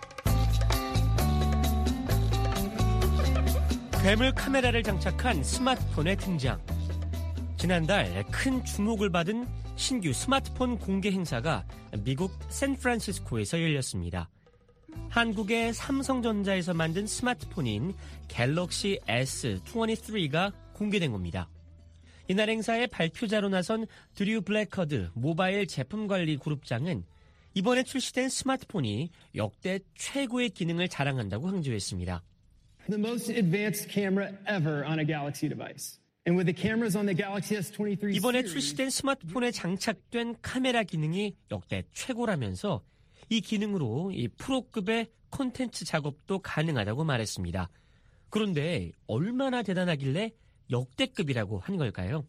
괴물 카메라를 장착한 스마트폰의 등장. 지난달 큰 주목을 받은 신규 스마트폰 공개 행사가 미국 샌프란시스코에서 열렸습니다. 한국의 삼성전자에서 만든 스마트폰인 갤럭시 에스 이십삼가 공개된 겁니다. 이날 행사에 발표자로 나선 드류 블래커드 모바일 제품관리 그룹장은 이번에 출시된 스마트폰이 역대 최고의 기능을 자랑한다고 강조했습니다. The most advanced camera ever on a Galaxy device. And with the cameras on the Galaxy 에스 이십삼 이번에 series, 출시된 스마트폰에 장착된 카메라 기능이 역대 최고라면서 이 기능으로 이 프로급의 콘텐츠 작업도 가능하다고 말했습니다. 그런데 얼마나 대단하길래 역대급이라고 한 걸까요?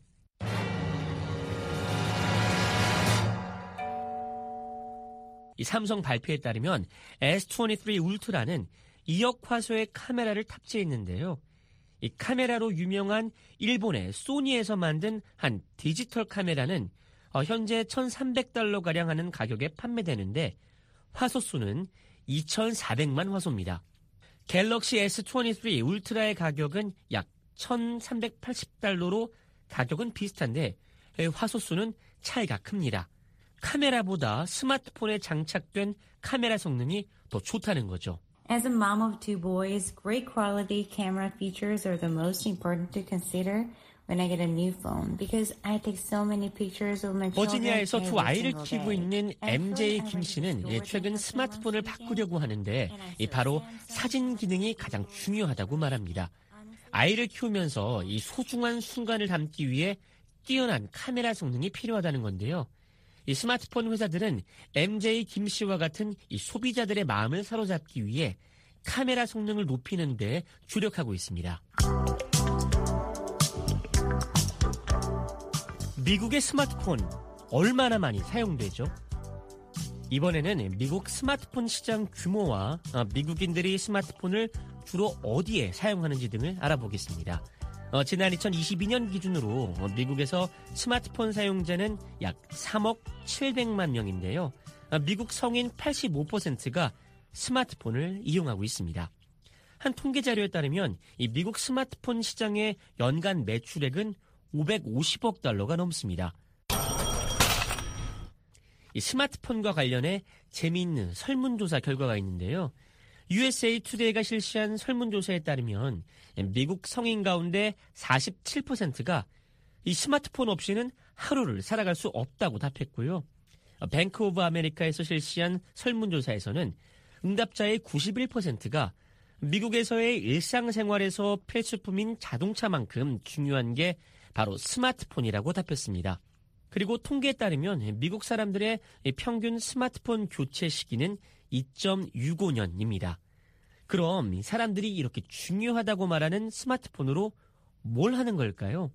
이 삼성 발표에 따르면 에스 이십삼 울트라는 이억 화소의 카메라를 탑재했는데요. 이 카메라로 유명한 일본의 소니에서 만든 한 디지털 카메라는 현재 천삼백 달러가량 하는 가격에 판매되는데 화소수는 이천사백만 화소입니다. 갤럭시 에스 이십삼 울트라의 가격은 약 천삼백팔십 달러로 가격은 비슷한데 화소수는 차이가 큽니다. 카메라보다 스마트폰에 장착된 카메라 성능이 더 좋다는 거죠. As a mom of two boys, great quality camera features are the most important to consider when I get a new phone because I take so many pictures of my children. 버지니아에서 두 아이를 every 키우고 single 있는 day. 엠제이 김 씨는 예, 최근 스마트폰을 바꾸려고 하는데 이 바로 사진 기능이 가장 중요하다고 말합니다. 아이를 키우면서 이 소중한 순간을 담기 위해 뛰어난 카메라 성능이 필요하다는 건데요. 이 스마트폰 회사들은 엠제이 김 씨와 같은 이 소비자들의 마음을 사로잡기 위해 카메라 성능을 높이는 데 주력하고 있습니다. 미국의 스마트폰 얼마나 많이 사용되죠? 이번에는 미국 스마트폰 시장 규모와 미국인들이 스마트폰을 주로 어디에 사용하는지 등을 알아보겠습니다. 어, 지난 이천이십이 년 기준으로 미국에서 스마트폰 사용자는 약 삼억 칠백만 명인데요. 미국 성인 팔십오 퍼센트가 스마트폰을 이용하고 있습니다. 한 통계 자료에 따르면 이 미국 스마트폰 시장의 연간 매출액은 오백오십억 달러가 넘습니다. 이 스마트폰과 관련해 재미있는 설문조사 결과가 있는데요. 유에스에이 투데이가 실시한 설문조사에 따르면 미국 성인 가운데 사십칠 퍼센트가 이 스마트폰 없이는 하루를 살아갈 수 없다고 답했고요. 뱅크 오브 아메리카에서 실시한 설문조사에서는 응답자의 구십일 퍼센트가 미국에서의 일상생활에서 필수품인 자동차만큼 중요한 게 바로 스마트폰이라고 답했습니다. 그리고 통계에 따르면 미국 사람들의 평균 스마트폰 교체 시기는 이 점 육오 년입니다. 그럼 사람들이 이렇게 중요하다고 말하는 스마트폰으로 뭘 하는 걸까요?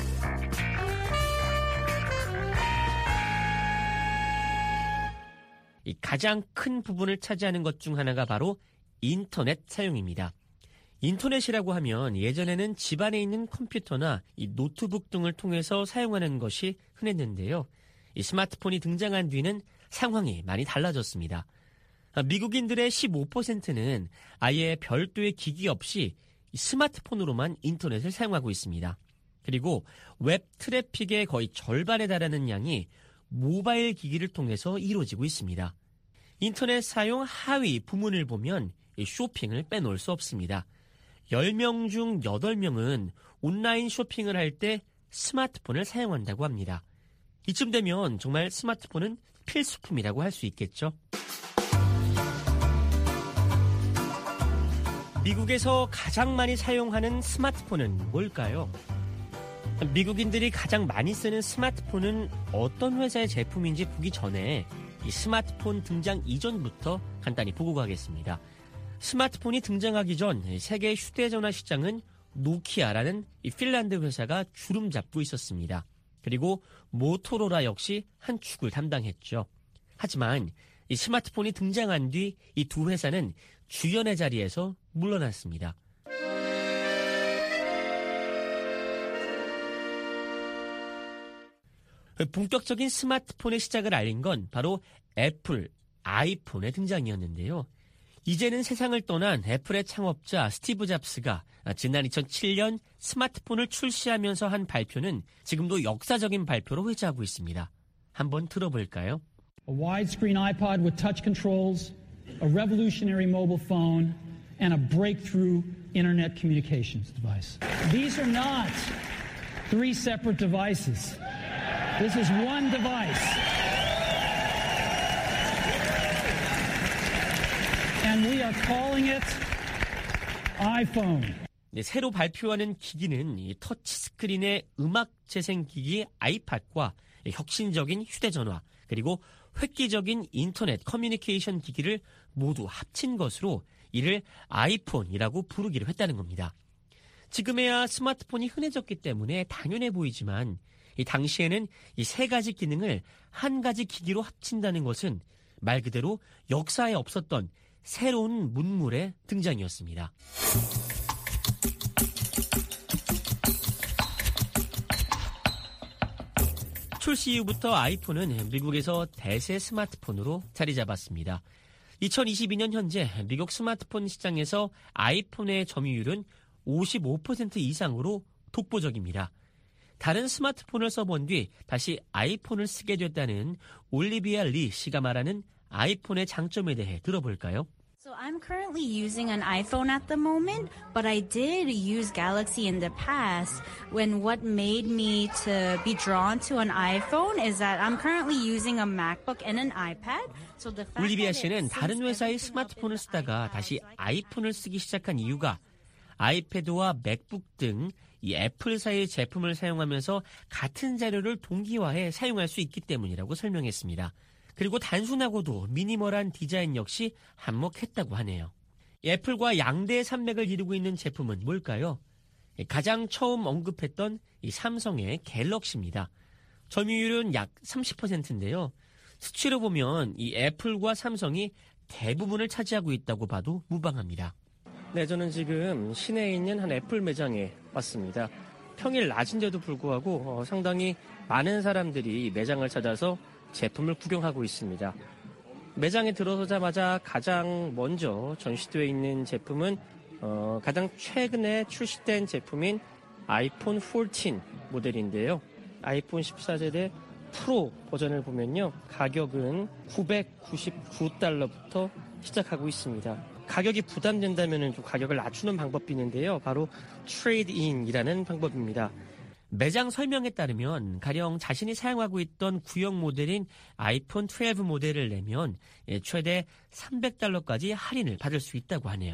이 가장 큰 부분을 차지하는 것 중 하나가 바로 인터넷 사용입니다. 인터넷이라고 하면 예전에는 집안에 있는 컴퓨터나 이 노트북 등을 통해서 사용하는 것이 흔했는데요. 이 스마트폰이 등장한 뒤는 상황이 많이 달라졌습니다. 미국인들의 십오 퍼센트는 아예 별도의 기기 없이 스마트폰으로만 인터넷을 사용하고 있습니다. 그리고 웹 트래픽의 거의 절반에 달하는 양이 모바일 기기를 통해서 이루어지고 있습니다. 인터넷 사용 하위 부문을 보면 쇼핑을 빼놓을 수 없습니다. 열 명 중 여덟 명은 온라인 쇼핑을 할 때 스마트폰을 사용한다고 합니다. 이쯤 되면 정말 스마트폰은 필수품이라고 할 수 있겠죠. 미국에서 가장 많이 사용하는 스마트폰은 뭘까요? 미국인들이 가장 많이 쓰는 스마트폰은 어떤 회사의 제품인지 보기 전에 이 스마트폰 등장 이전부터 간단히 보고 가겠습니다. 스마트폰이 등장하기 전 세계 휴대전화 시장은 노키아라는 이 핀란드 회사가 주름 잡고 있었습니다. 그리고 모토로라 역시 한 축을 담당했죠. 하지만 이 스마트폰이 등장한 뒤 이 두 회사는 주연의 자리에서 물러났습니다. 본격적인 스마트폰의 시작을 알린 건 바로 애플 아이폰의 등장이었는데요. 이제는 세상을 떠난 애플의 창업자 스티브 잡스가 지난 이천칠 년 스마트폰을 출시하면서 한 발표는 지금도 역사적인 발표로 회자하고 있습니다. 한번 들어볼까요? A widescreen iPod with touch controls, a revolutionary mobile phone, and a breakthrough internet communications device. These are not three separate devices. This is one device. And we are calling it iPhone. 네, 새로 발표하는 기기는 이 터치스크린의 음악 재생기기 아이팟과 혁신적인 휴대전화 그리고 획기적인 인터넷 커뮤니케이션 기기를 모두 합친 것으로 이를 아이폰이라고 부르기로 했다는 겁니다. 지금에야 스마트폰이 흔해졌기 때문에 당연해 보이지만 이 당시에는 이 세 가지 기능을 한 가지 기기로 합친다는 것은 말 그대로 역사에 없었던 새로운 문물의 등장이었습니다. 출시 이후부터 아이폰은 미국에서 대세 스마트폰으로 자리 잡았습니다. 이천이십이 년 현재 미국 스마트폰 시장에서 아이폰의 점유율은 오십오 퍼센트 이상으로 독보적입니다. 다른 스마트폰을 써본 뒤 다시 아이폰을 쓰게 됐다는 올리비아 리 씨가 말하는 아이폰의 장점에 대해 들어볼까요? So I'm currently using an iPhone at the moment, but I did use Galaxy in the past. When what made me to be drawn to an iPhone is that I'm currently using a MacBook and an iPad. So the fact 올리비아 씨는 다른 회사의 스마트폰을 쓰다가 다시 아이폰을 쓰기 시작한 이유가 아이패드와 맥북 등 이 애플사의 제품을 사용하면서 같은 자료를 동기화해 사용할 수 있기 때문이라고 설명했습니다. 그리고 단순하고도 미니멀한 디자인 역시 한몫했다고 하네요. 애플과 양대의 산맥을 이루고 있는 제품은 뭘까요? 가장 처음 언급했던 이 삼성의 갤럭시입니다. 점유율은 약 삼십 퍼센트인데요. 수치로 보면 이 애플과 삼성이 대부분을 차지하고 있다고 봐도 무방합니다. 네, 저는 지금 시내에 있는 한 애플 매장에 왔습니다. 평일 낮인데도 불구하고 어, 상당히 많은 사람들이 매장을 찾아서 제품을 구경하고 있습니다. 매장에 들어서자마자 가장 먼저 전시되어 있는 제품은 어, 가장 최근에 출시된 제품인 아이폰 십사 모델인데요. 아이폰 십사 세대 프로 버전을 보면요. 가격은 구백구십구 달러부터 시작하고 있습니다. 가격이 부담된다면 좀 가격을 낮추는 방법이 있는데요. 바로 트레이드인이라는 방법입니다. 매장 설명에 따르면 가령 자신이 사용하고 있던 구형 모델인 아이폰 십이 모델을 내면 최대 삼백 달러까지 할인을 받을 수 있다고 하네요.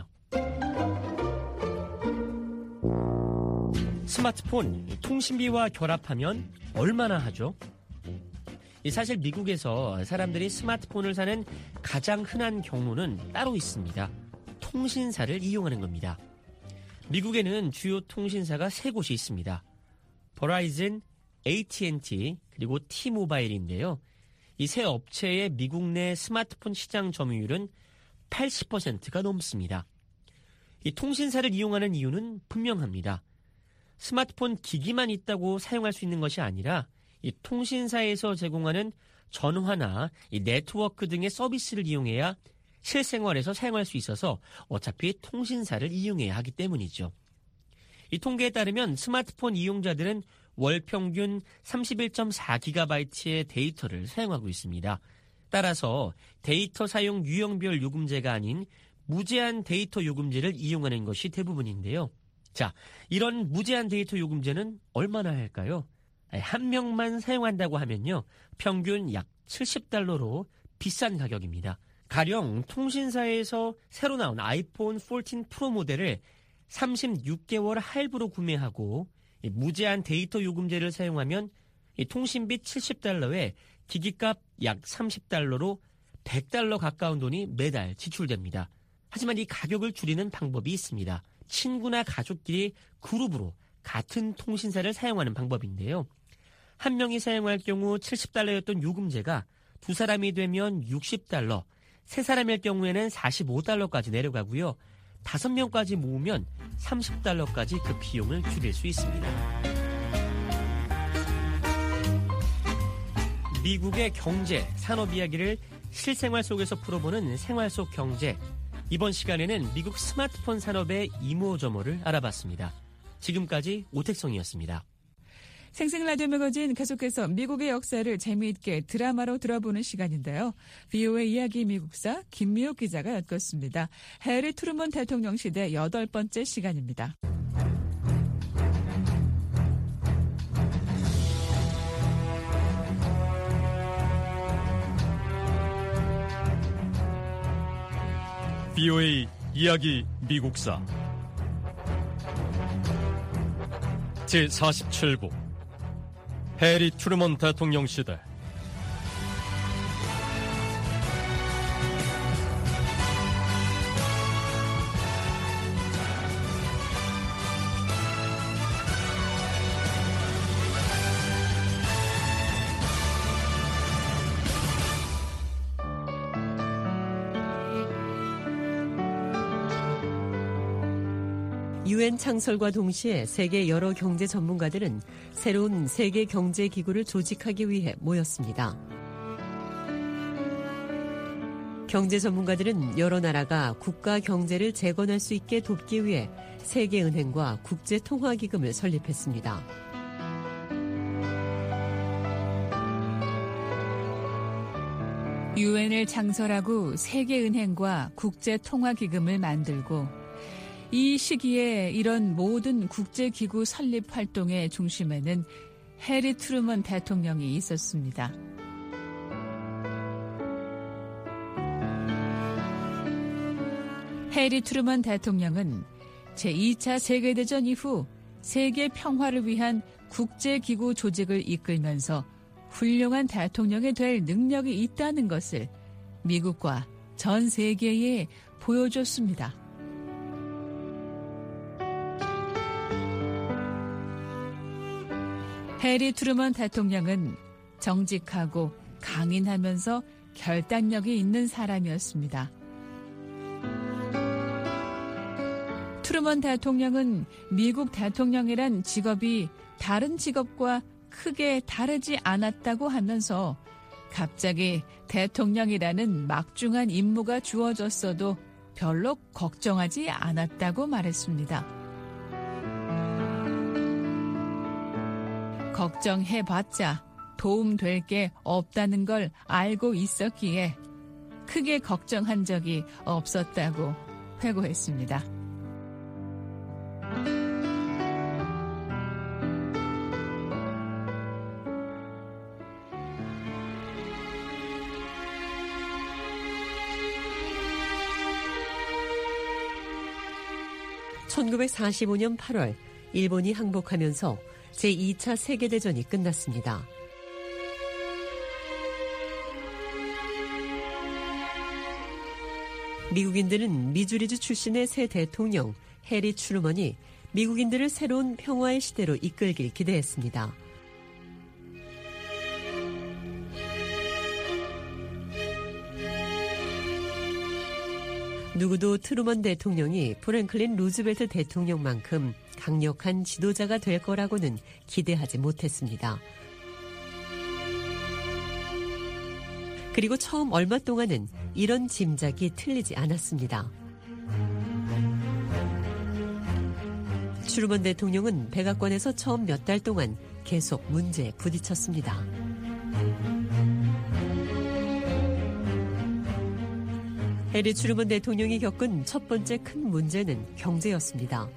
스마트폰, 통신비와 결합하면 얼마나 하죠? 사실 미국에서 사람들이 스마트폰을 사는 가장 흔한 경로는 따로 있습니다. 통신사를 이용하는 겁니다. 미국에는 주요 통신사가 세 곳이 있습니다. 버라이즌, 에이티앤티, 그리고 T-모바일인데요. 이 세 업체의 미국 내 스마트폰 시장 점유율은 팔십 퍼센트가 넘습니다. 이 통신사를 이용하는 이유는 분명합니다. 스마트폰 기기만 있다고 사용할 수 있는 것이 아니라 이 통신사에서 제공하는 전화나 이 네트워크 등의 서비스를 이용해야 실생활에서 사용할 수 있어서 어차피 통신사를 이용해야 하기 때문이죠. 이 통계에 따르면 스마트폰 이용자들은 월 평균 삼십일 점 사 기가바이트의 데이터를 사용하고 있습니다. 따라서 데이터 사용 유형별 요금제가 아닌 무제한 데이터 요금제를 이용하는 것이 대부분인데요. 자, 이런 무제한 데이터 요금제는 얼마나 할까요? 한 명만 사용한다고 하면요. 평균 약 칠십 달러로 비싼 가격입니다. 가령 통신사에서 새로 나온 아이폰 십사 프로 모델을 삼십육 개월 할부로 구매하고 무제한 데이터 요금제를 사용하면 통신비 칠십 달러에 기기값 약 삼십 달러로 백 달러 가까운 돈이 매달 지출됩니다. 하지만 이 가격을 줄이는 방법이 있습니다. 친구나 가족끼리 그룹으로 같은 통신사를 사용하는 방법인데요. 한 명이 사용할 경우 칠십 달러였던 요금제가 두 사람이 되면 육십 달러, 세 사람일 경우에는 사십오 달러까지 내려가고요. 다섯 명까지 모으면 삼십 달러까지 그 비용을 줄일 수 있습니다. 미국의 경제, 산업 이야기를 실생활 속에서 풀어보는 생활 속 경제. 이번 시간에는 미국 스마트폰 산업의 이모저모를 알아봤습니다. 지금까지 오택성이었습니다. 생생라디오 매거진 계속해서 미국의 역사를 재미있게 드라마로 들어보는 시간인데요. 브이오에이 이야기 미국사 김미옥 기자가 엮었습니다. 해리 트루먼 대통령 시대 여덟 번째 시간입니다. 브이오에이 이야기 미국사 제사십칠 부 해리 트루먼 대통령 시대. 유엔 창설과 동시에 세계 여러 경제 전문가들은 새로운 세계 경제 기구를 조직하기 위해 모였습니다. 경제 전문가들은 여러 나라가 국가 경제를 재건할 수 있게 돕기 위해 세계은행과 국제통화기금을 설립했습니다. 유엔을 창설하고 세계은행과 국제통화기금을 만들고 이 시기에 이런 모든 국제기구 설립 활동의 중심에는 해리 트루먼 대통령이 있었습니다. 해리 트루먼 대통령은 제이 차 세계대전 이후 세계 평화를 위한 국제기구 조직을 이끌면서 훌륭한 대통령이 될 능력이 있다는 것을 미국과 전 세계에 보여줬습니다. 해리 트루먼 대통령은 정직하고 강인하면서 결단력이 있는 사람이었습니다. 트루먼 대통령은 미국 대통령이란 직업이 다른 직업과 크게 다르지 않았다고 하면서 갑자기 대통령이라는 막중한 임무가 주어졌어도 별로 걱정하지 않았다고 말했습니다. 걱정해봤자 도움될 게 없다는 걸 알고 있었기에 크게 걱정한 적이 없었다고 회고했습니다. 천구백사십오 년 팔월 일본이 항복하면서 제이 차 세계대전이 끝났습니다. 미국인들은 미주리주 출신의 새 대통령 해리 트루먼이 미국인들을 새로운 평화의 시대로 이끌길 기대했습니다. 누구도 트루먼 대통령이 프랭클린 루즈벨트 대통령만큼 강력한 지도자가 될 거라고는 기대하지 못했습니다. 그리고 처음 얼마 동안은 이런 짐작이 틀리지 않았습니다. 트루먼 대통령은 백악관에서 처음 몇 달 동안 계속 문제에 부딪혔습니다. 해리 트루먼 대통령이 겪은 첫 번째 큰 문제는 경제였습니다.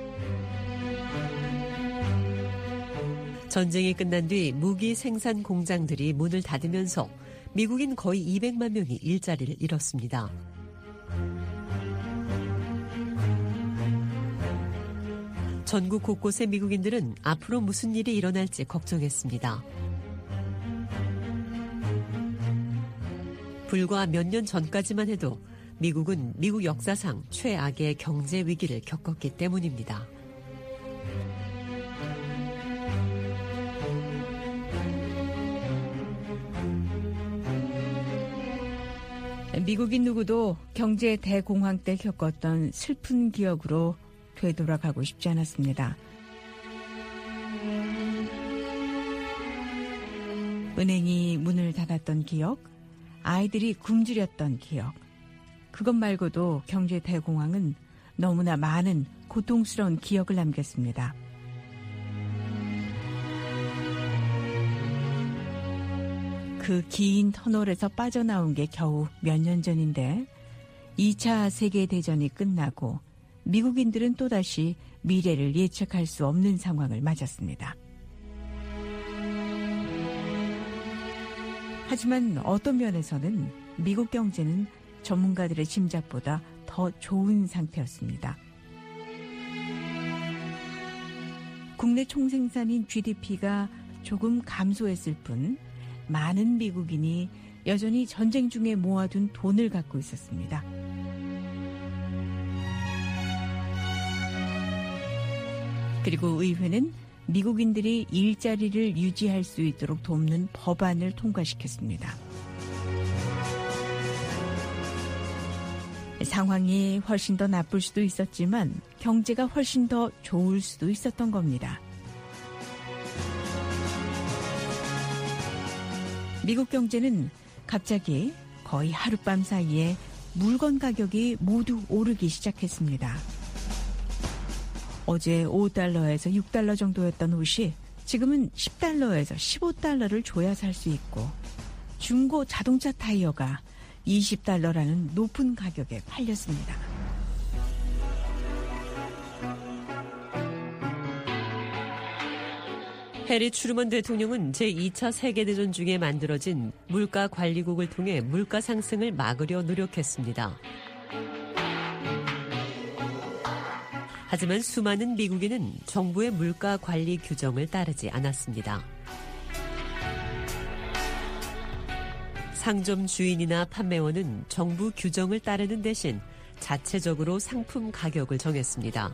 전쟁이 끝난 뒤 무기 생산 공장들이 문을 닫으면서 미국인 거의 이백만 명이 일자리를 잃었습니다. 전국 곳곳의 미국인들은 앞으로 무슨 일이 일어날지 걱정했습니다. 불과 몇 년 전까지만 해도 미국은 미국 역사상 최악의 경제 위기를 겪었기 때문입니다. 미국인 누구도 경제 대공황 때 겪었던 슬픈 기억으로 되돌아가고 싶지 않았습니다. 은행이 문을 닫았던 기억, 아이들이 굶주렸던 기억, 그것 말고도 경제 대공황은 너무나 많은 고통스러운 기억을 남겼습니다. 그 긴 터널에서 빠져나온 게 겨우 몇 년 전인데 이 차 세계대전이 끝나고 미국인들은 또다시 미래를 예측할 수 없는 상황을 맞았습니다. 하지만 어떤 면에서는 미국 경제는 전문가들의 짐작보다 더 좋은 상태였습니다. 국내 총생산인 지디피가 조금 감소했을 뿐 많은 미국인이 여전히 전쟁 중에 모아둔 돈을 갖고 있었습니다. 그리고 의회는 미국인들이 일자리를 유지할 수 있도록 돕는 법안을 통과시켰습니다. 상황이 훨씬 더 나쁠 수도 있었지만 경제가 훨씬 더 좋을 수도 있었던 겁니다. 미국 경제는 갑자기 거의 하룻밤 사이에 물건 가격이 모두 오르기 시작했습니다. 어제 오 달러에서 육 달러 정도였던 옷이 지금은 십 달러에서 십오 달러를 줘야 살 수 있고 중고 자동차 타이어가 이십 달러라는 높은 가격에 팔렸습니다. 해리 트루먼 대통령은 제이 차 세계대전 중에 만들어진 물가관리국을 통해 물가 상승을 막으려 노력했습니다. 하지만 수많은 미국인은 정부의 물가관리 규정을 따르지 않았습니다. 상점 주인이나 판매원은 정부 규정을 따르는 대신 자체적으로 상품 가격을 정했습니다.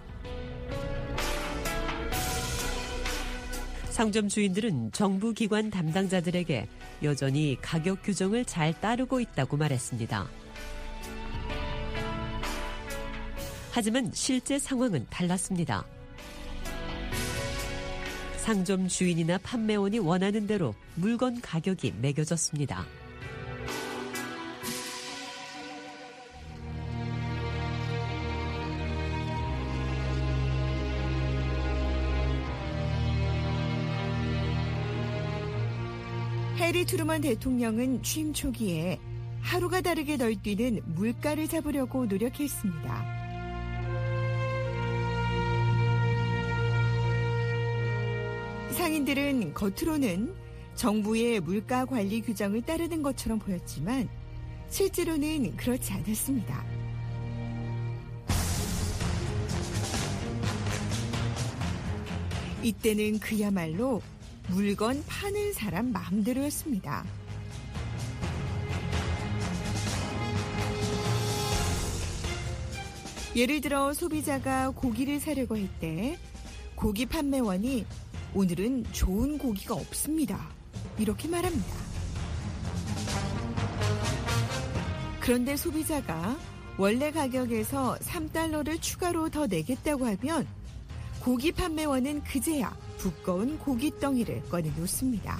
상점 주인들은 정부 기관 담당자들에게 여전히 가격 규정을 잘 따르고 있다고 말했습니다. 하지만 실제 상황은 달랐습니다. 상점 주인이나 판매원이 원하는 대로 물건 가격이 매겨졌습니다. 해리 트루먼 대통령은 취임 초기에 하루가 다르게 널뛰는 물가를 잡으려고 노력했습니다. 상인들은 겉으로는 정부의 물가 관리 규정을 따르는 것처럼 보였지만 실제로는 그렇지 않았습니다. 이때는 그야말로 물건 파는 사람 마음대로였습니다. 예를 들어 소비자가 고기를 사려고 할 때 고기 판매원이 오늘은 좋은 고기가 없습니다. 이렇게 말합니다. 그런데 소비자가 원래 가격에서 삼 달러를 추가로 더 내겠다고 하면 고기 판매원은 그제야 두꺼운 고깃덩이를 꺼내놓습니다.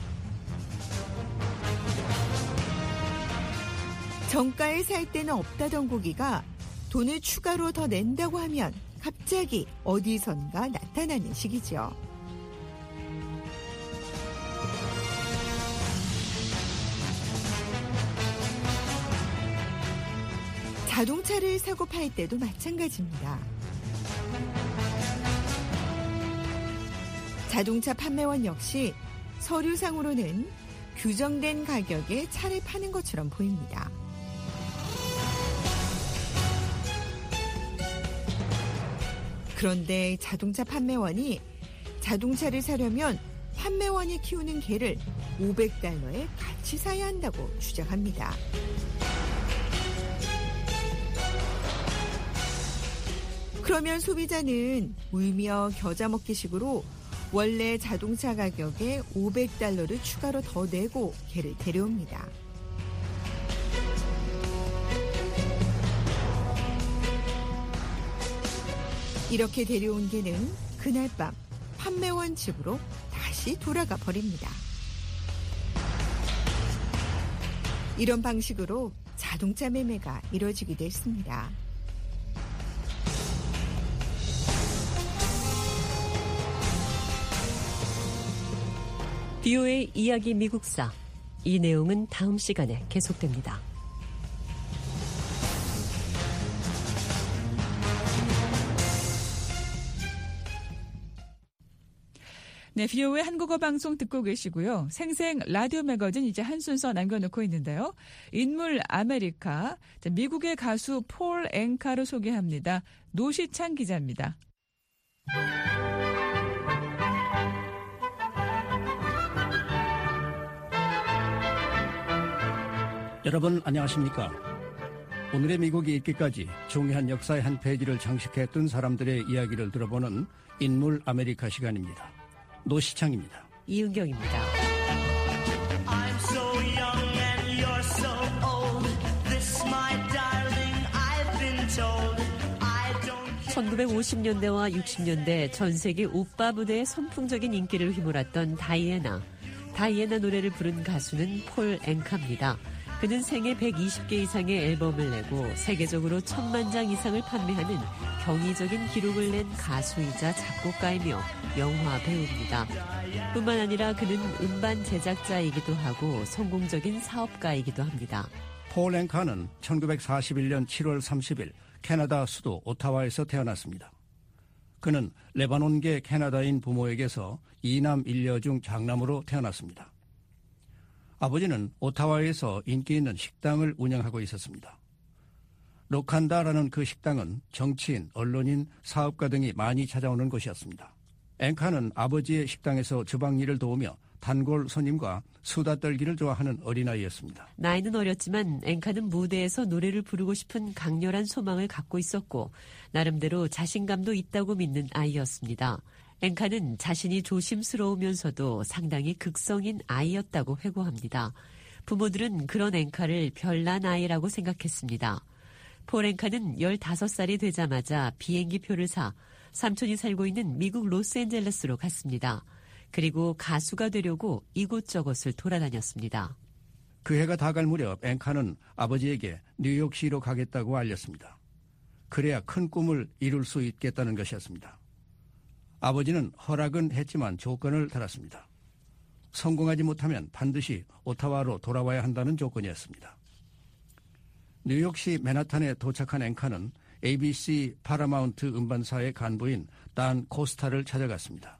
정가에 살 때는 없다던 고기가 돈을 추가로 더 낸다고 하면 갑자기 어디선가 나타나는 시기죠. 자동차를 사고 팔 때도 마찬가지입니다. 자동차 판매원 역시 서류상으로는 규정된 가격에 차를 파는 것처럼 보입니다. 그런데 자동차 판매원이 자동차를 사려면 판매원이 키우는 개를 오백 달러에 같이 사야 한다고 주장합니다. 그러면 소비자는 울며 겨자 먹기식으로 원래 자동차 가격에 오백 달러를 추가로 더 내고 개를 데려옵니다. 이렇게 데려온 개는 그날 밤 판매원 집으로 다시 돌아가 버립니다. 이런 방식으로 자동차 매매가 이루어지기도 했습니다. 비오에이 이야기 미국사. 이 내용은 다음 시간에 계속됩니다. 네, 비오에이 한국어 방송 듣고 계시고요. 생생 라디오 매거진 이제 한 순서 남겨놓고 있는데요. 인물 아메리카, 미국의 가수 폴 앵카를 소개합니다. 노시창 기자입니다. 여러분 안녕하십니까? 오늘의 미국이 있기까지 중요한 역사의 한 페이지를 장식했던 사람들의 이야기를 들어보는 인물 아메리카 시간입니다. 노시창입니다. 이은경입니다. I'm so young and you're so old. This my darling, I've been told. I don't 천구백오십 년대와 육십 년대 전 세계 오빠 무대의 선풍적인 인기를 휘몰았던 다이애나. 다이애나 노래를 부른 가수는 폴 앵카입니다. 그는 생애 백이십 개 이상의 앨범을 내고 세계적으로 천만 장 이상을 판매하는 경이적인 기록을 낸 가수이자 작곡가이며 영화 배우입니다. 뿐만 아니라 그는 음반 제작자이기도 하고 성공적인 사업가이기도 합니다. 폴 앵카는 천구백사십일 년 칠월 삼십일 캐나다 수도 오타와에서 태어났습니다. 그는 레바논계 캐나다인 부모에게서 이남 일녀 중 장남으로 태어났습니다. 아버지는 오타와에서 인기 있는 식당을 운영하고 있었습니다. 로칸다라는 그 식당은 정치인, 언론인, 사업가 등이 많이 찾아오는 곳이었습니다. 앵카는 아버지의 식당에서 주방일을 도우며 단골 손님과 수다 떨기를 좋아하는 어린아이였습니다. 나이는 어렸지만 앵카는 무대에서 노래를 부르고 싶은 강렬한 소망을 갖고 있었고 나름대로 자신감도 있다고 믿는 아이였습니다. 앵카는 자신이 조심스러우면서도 상당히 극성인 아이였다고 회고합니다. 부모들은 그런 앵카를 별난 아이라고 생각했습니다. 폴 앵카는 열다섯 살이 되자마자 비행기표를 사 삼촌이 살고 있는 미국 로스앤젤레스로 갔습니다. 그리고 가수가 되려고 이곳저곳을 돌아다녔습니다. 그 해가 다 갈 무렵 앵카는 아버지에게 뉴욕시로 가겠다고 알렸습니다. 그래야 큰 꿈을 이룰 수 있겠다는 것이었습니다. 아버지는 허락은 했지만 조건을 달았습니다. 성공하지 못하면 반드시 오타와로 돌아와야 한다는 조건이었습니다. 뉴욕시 맨하탄에 도착한 앵카는 에이비씨 파라마운트 음반사의 간부인 단 코스타를 찾아갔습니다.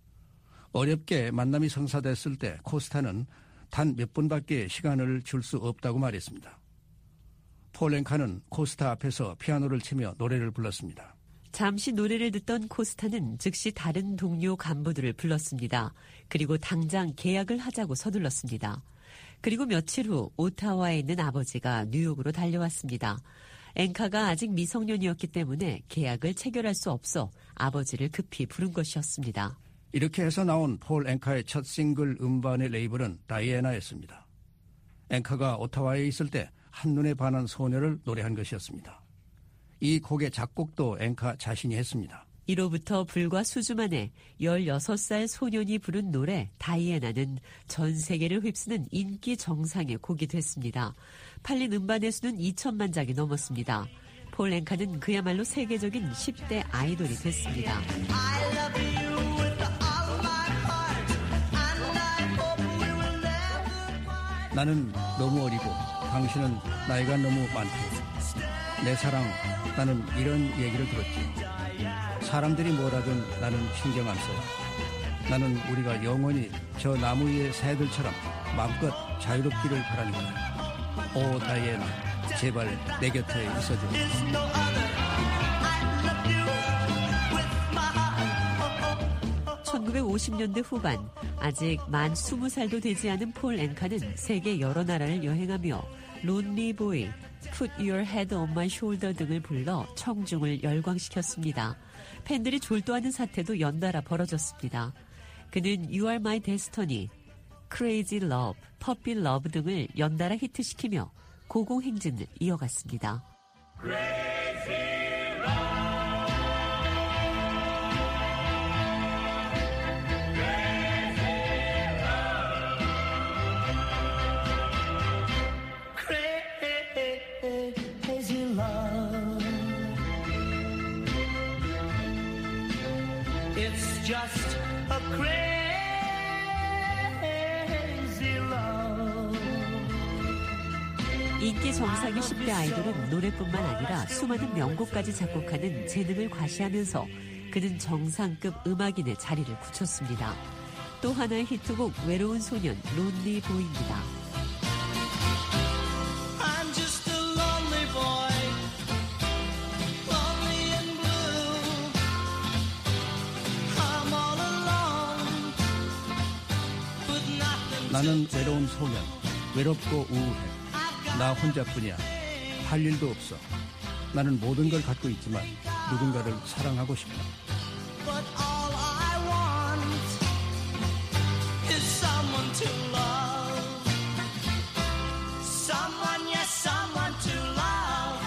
어렵게 만남이 성사됐을 때 코스타는 단 몇 분밖에 시간을 줄 수 없다고 말했습니다. 폴 앵카는 코스타 앞에서 피아노를 치며 노래를 불렀습니다. 잠시 노래를 듣던 코스타는 즉시 다른 동료 간부들을 불렀습니다. 그리고 당장 계약을 하자고 서둘렀습니다. 그리고 며칠 후 오타와에 있는 아버지가 뉴욕으로 달려왔습니다. 앵카가 아직 미성년이었기 때문에 계약을 체결할 수 없어 아버지를 급히 부른 것이었습니다. 이렇게 해서 나온 폴 앵카의 첫 싱글 음반의 레이블은 다이애나였습니다. 앵카가 오타와에 있을 때 한눈에 반한 소녀를 노래한 것이었습니다. 이 곡의 작곡도 앵카 자신이 했습니다. 이로부터 불과 수주 만에 열여섯 살 소년이 부른 노래 다이애나는 전 세계를 휩쓰는 인기 정상의 곡이 됐습니다. 팔린 음반의 수는 이천만 장이 넘었습니다. 폴 앵카는 그야말로 세계적인 십 대 아이돌이 됐습니다. 나는 너무 어리고 당신은 나이가 너무 많고 내 사랑 나는 이런 얘기를 들었지. 사람들이 뭐라든 나는 신경 안 써. 나는 우리가 영원히 저 나무 위의 새들처럼 마음껏 자유롭기를 바라는 거야. 오 다이애나 제발 내 곁에 있어줘. 천구백오십 년대 후반 아직 만 스무 살도 되지 않은 폴 앵카는 세계 여러 나라를 여행하며 론리 보이, Put Your Head on My Shoulder 등을 불러 청중을 열광시켰습니다. 팬들이 졸도하는 사태도 연달아 벌어졌습니다. 그는 You Are My Destiny, Crazy Love, Puppy Love 등을 연달아 히트시키며 고공행진을 이어갔습니다. It's just a crazy love. 인기 정상의 십 대 아이돌은 노래뿐만 아니라 수많은 명곡까지 작곡하는 재능을 과시하면서 그는 정상급 음악인의 자리를 굳혔습니다. 또 하나의 히트곡 외로운 소년 론리 보이입니다. 나는 외로운 소년, 외롭고 우울해. 나 혼자뿐이야. 할 일도 없어. 나는 모든 걸 갖고 있지만 누군가를 사랑하고 싶어. But all I want is someone to love. Someone, yes, someone to love.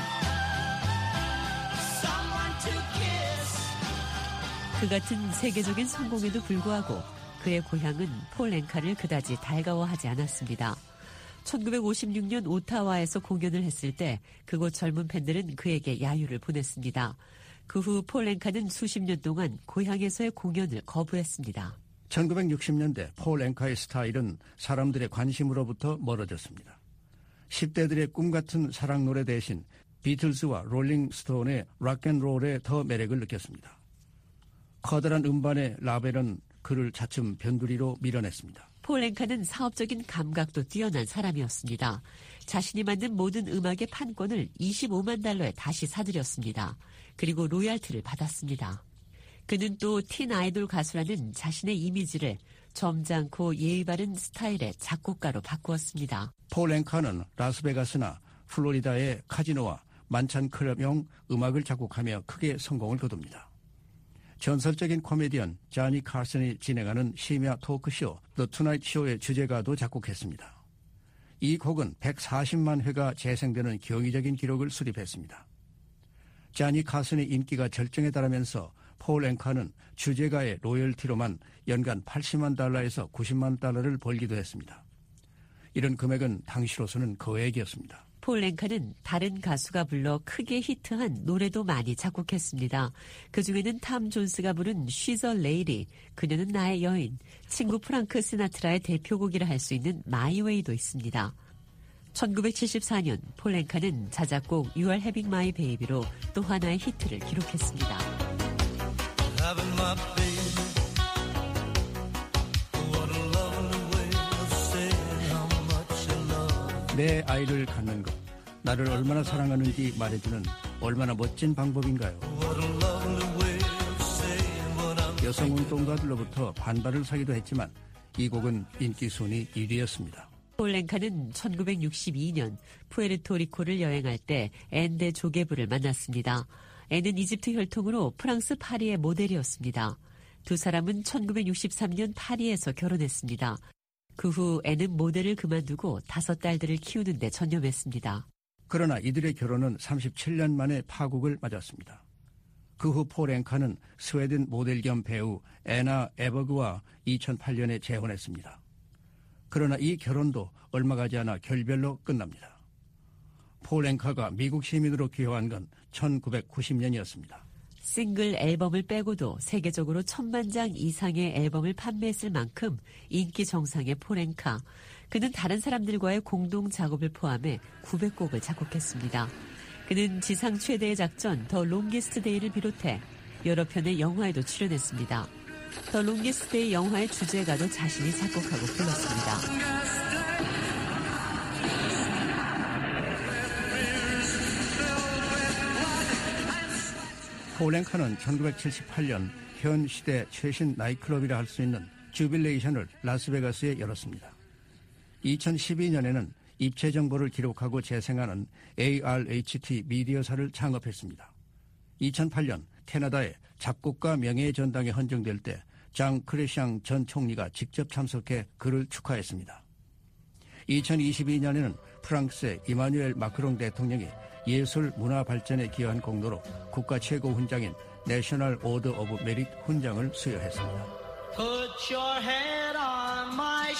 Someone to kiss. 그 같은 세계적인 성공에도 불구하고 그의 고향은 폴 앵카를 그다지 달가워하지 않았습니다. 천구백오십육 년 오타와에서 공연을 했을 때 그곳 젊은 팬들은 그에게 야유를 보냈습니다. 그 후 폴 앵카는 수십 년 동안 고향에서의 공연을 거부했습니다. 천구백육십 년대 폴 앵카의 스타일은 사람들의 관심으로부터 멀어졌습니다. 십 대들의 꿈같은 사랑 노래 대신 비틀즈와 롤링스톤의 락앤롤에 더 매력을 느꼈습니다. 커다란 음반의 라벨은 그를 차츰 변두리로 밀어냈습니다. 폴 앵카는 사업적인 감각도 뛰어난 사람이었습니다. 자신이 만든 모든 음악의 판권을 이십오만 달러에 다시 사들였습니다. 그리고 로얄티를 받았습니다. 그는 또 틴 아이돌 가수라는 자신의 이미지를 점잖고 예의 바른 스타일의 작곡가로 바꾸었습니다. 폴 앵카는 라스베가스나 플로리다의 카지노와 만찬 클럽용 음악을 작곡하며 크게 성공을 거둡니다. 전설적인 코미디언 자니 칼슨이 진행하는 심야 토크쇼 The Tonight Show의 주제가도 작곡했습니다. 이 곡은 백사십만 회가 재생되는 경이적인 기록을 수립했습니다. 자니 칼슨의 인기가 절정에 달하면서 폴 앵카는 주제가의 로열티로만 연간 팔십만 달러에서 구십만 달러를 벌기도 했습니다. 이런 금액은 당시로서는 거액이었습니다. 폴 앵카는 다른 가수가 불러 크게 히트한 노래도 많이 작곡했습니다. 그중에는 탐 존스가 부른 She's a Lady, 그녀는 나의 여인, 친구 프랑크 시나트라의 대표곡이라 할 수 있는 My Way도 있습니다. 천구백칠십사 년 폴 앵카는 자작곡 You Are Having My Baby로 또 하나의 히트를 기록했습니다. 내 아이를 갖는 것, 나를 얼마나 사랑하는지 말해주는 얼마나 멋진 방법인가요? 여성운동가들로부터 반발을 사기도 했지만 이 곡은 인기 순위 일 위였습니다. 폴 앵카는 천구백육십이 년 푸에르토리코를 여행할 때 앤데 조게부를 만났습니다. 앤은 이집트 혈통으로 프랑스 파리의 모델이었습니다. 두 사람은 천구백육십삼 년 파리에서 결혼했습니다. 그 후 앤은 모델을 그만두고 다섯 딸들을 키우는 데 전념했습니다. 그러나 이들의 결혼은 삼십칠 년 만에 파국을 맞았습니다. 그 후 폴 앵카는 스웨덴 모델 겸 배우 애나 에버그와 이천팔 년에 재혼했습니다. 그러나 이 결혼도 얼마 가지 않아 결별로 끝납니다. 폴 앵카가 미국 시민으로 귀화한 건 천구백구십 년이었습니다. 싱글 앨범을 빼고도 세계적으로 천만 장 이상의 앨범을 판매했을 만큼 인기 정상의 폴 앵카. 그는 다른 사람들과의 공동 작업을 포함해 구백 곡을 작곡했습니다. 그는 지상 최대의 작전 더 롱게스트 데이를 비롯해 여러 편의 영화에도 출연했습니다. 더 롱게스트 데이 영화의 주제가도 자신이 작곡하고 불렀습니다. 폴 앵카는 천구백칠십팔 년 현 시대 최신 나이트클럽이라 할 수 있는 주빌레이션을 라스베가스에 열었습니다. 이천십이 년에는 입체 정보를 기록하고 재생하는 에이알에이치티 미디어사를 창업했습니다. 이천팔 년 캐나다의 작곡가 명예의 전당에 헌정될 때 장 크레샹 전 총리가 직접 참석해 그를 축하했습니다. 이천이십이 년에는 프랑스의 이마누엘 마크롱 대통령이 예술 문화 발전에 기여한 공로로 국가 최고 훈장인 내셔널 오더 오브 메릿 훈장을 수여했습니다. Put your head on my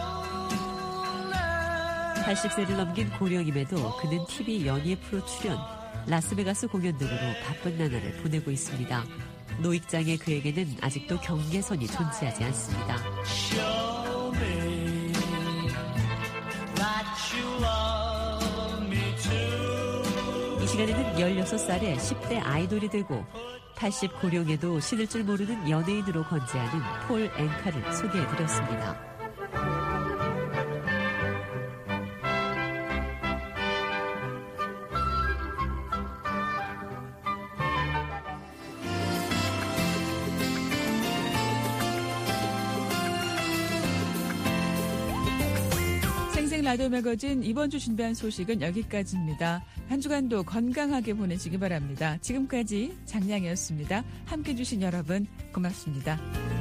shoulder. 팔십 세를 넘긴 고령임에도 그는 티비 연예 프로 출연, 라스베가스 공연 등으로 바쁜 나날을 보내고 있습니다. 노익장의 그에게는 아직도 경계선이 존재하지 않습니다. Show me that you love me too. 이 시간에는 열여섯 살에 십 대 아이돌이 되고 팔십 고령에도 신을 줄 모르는 연예인으로 건재하는 폴 앵카를 소개해드렸습니다. 라디오 매거진 이번 주 준비한 소식은 여기까지입니다. 한 주간도 건강하게 보내시기 바랍니다. 지금까지 장량이었습니다. 함께해 주신 여러분 고맙습니다.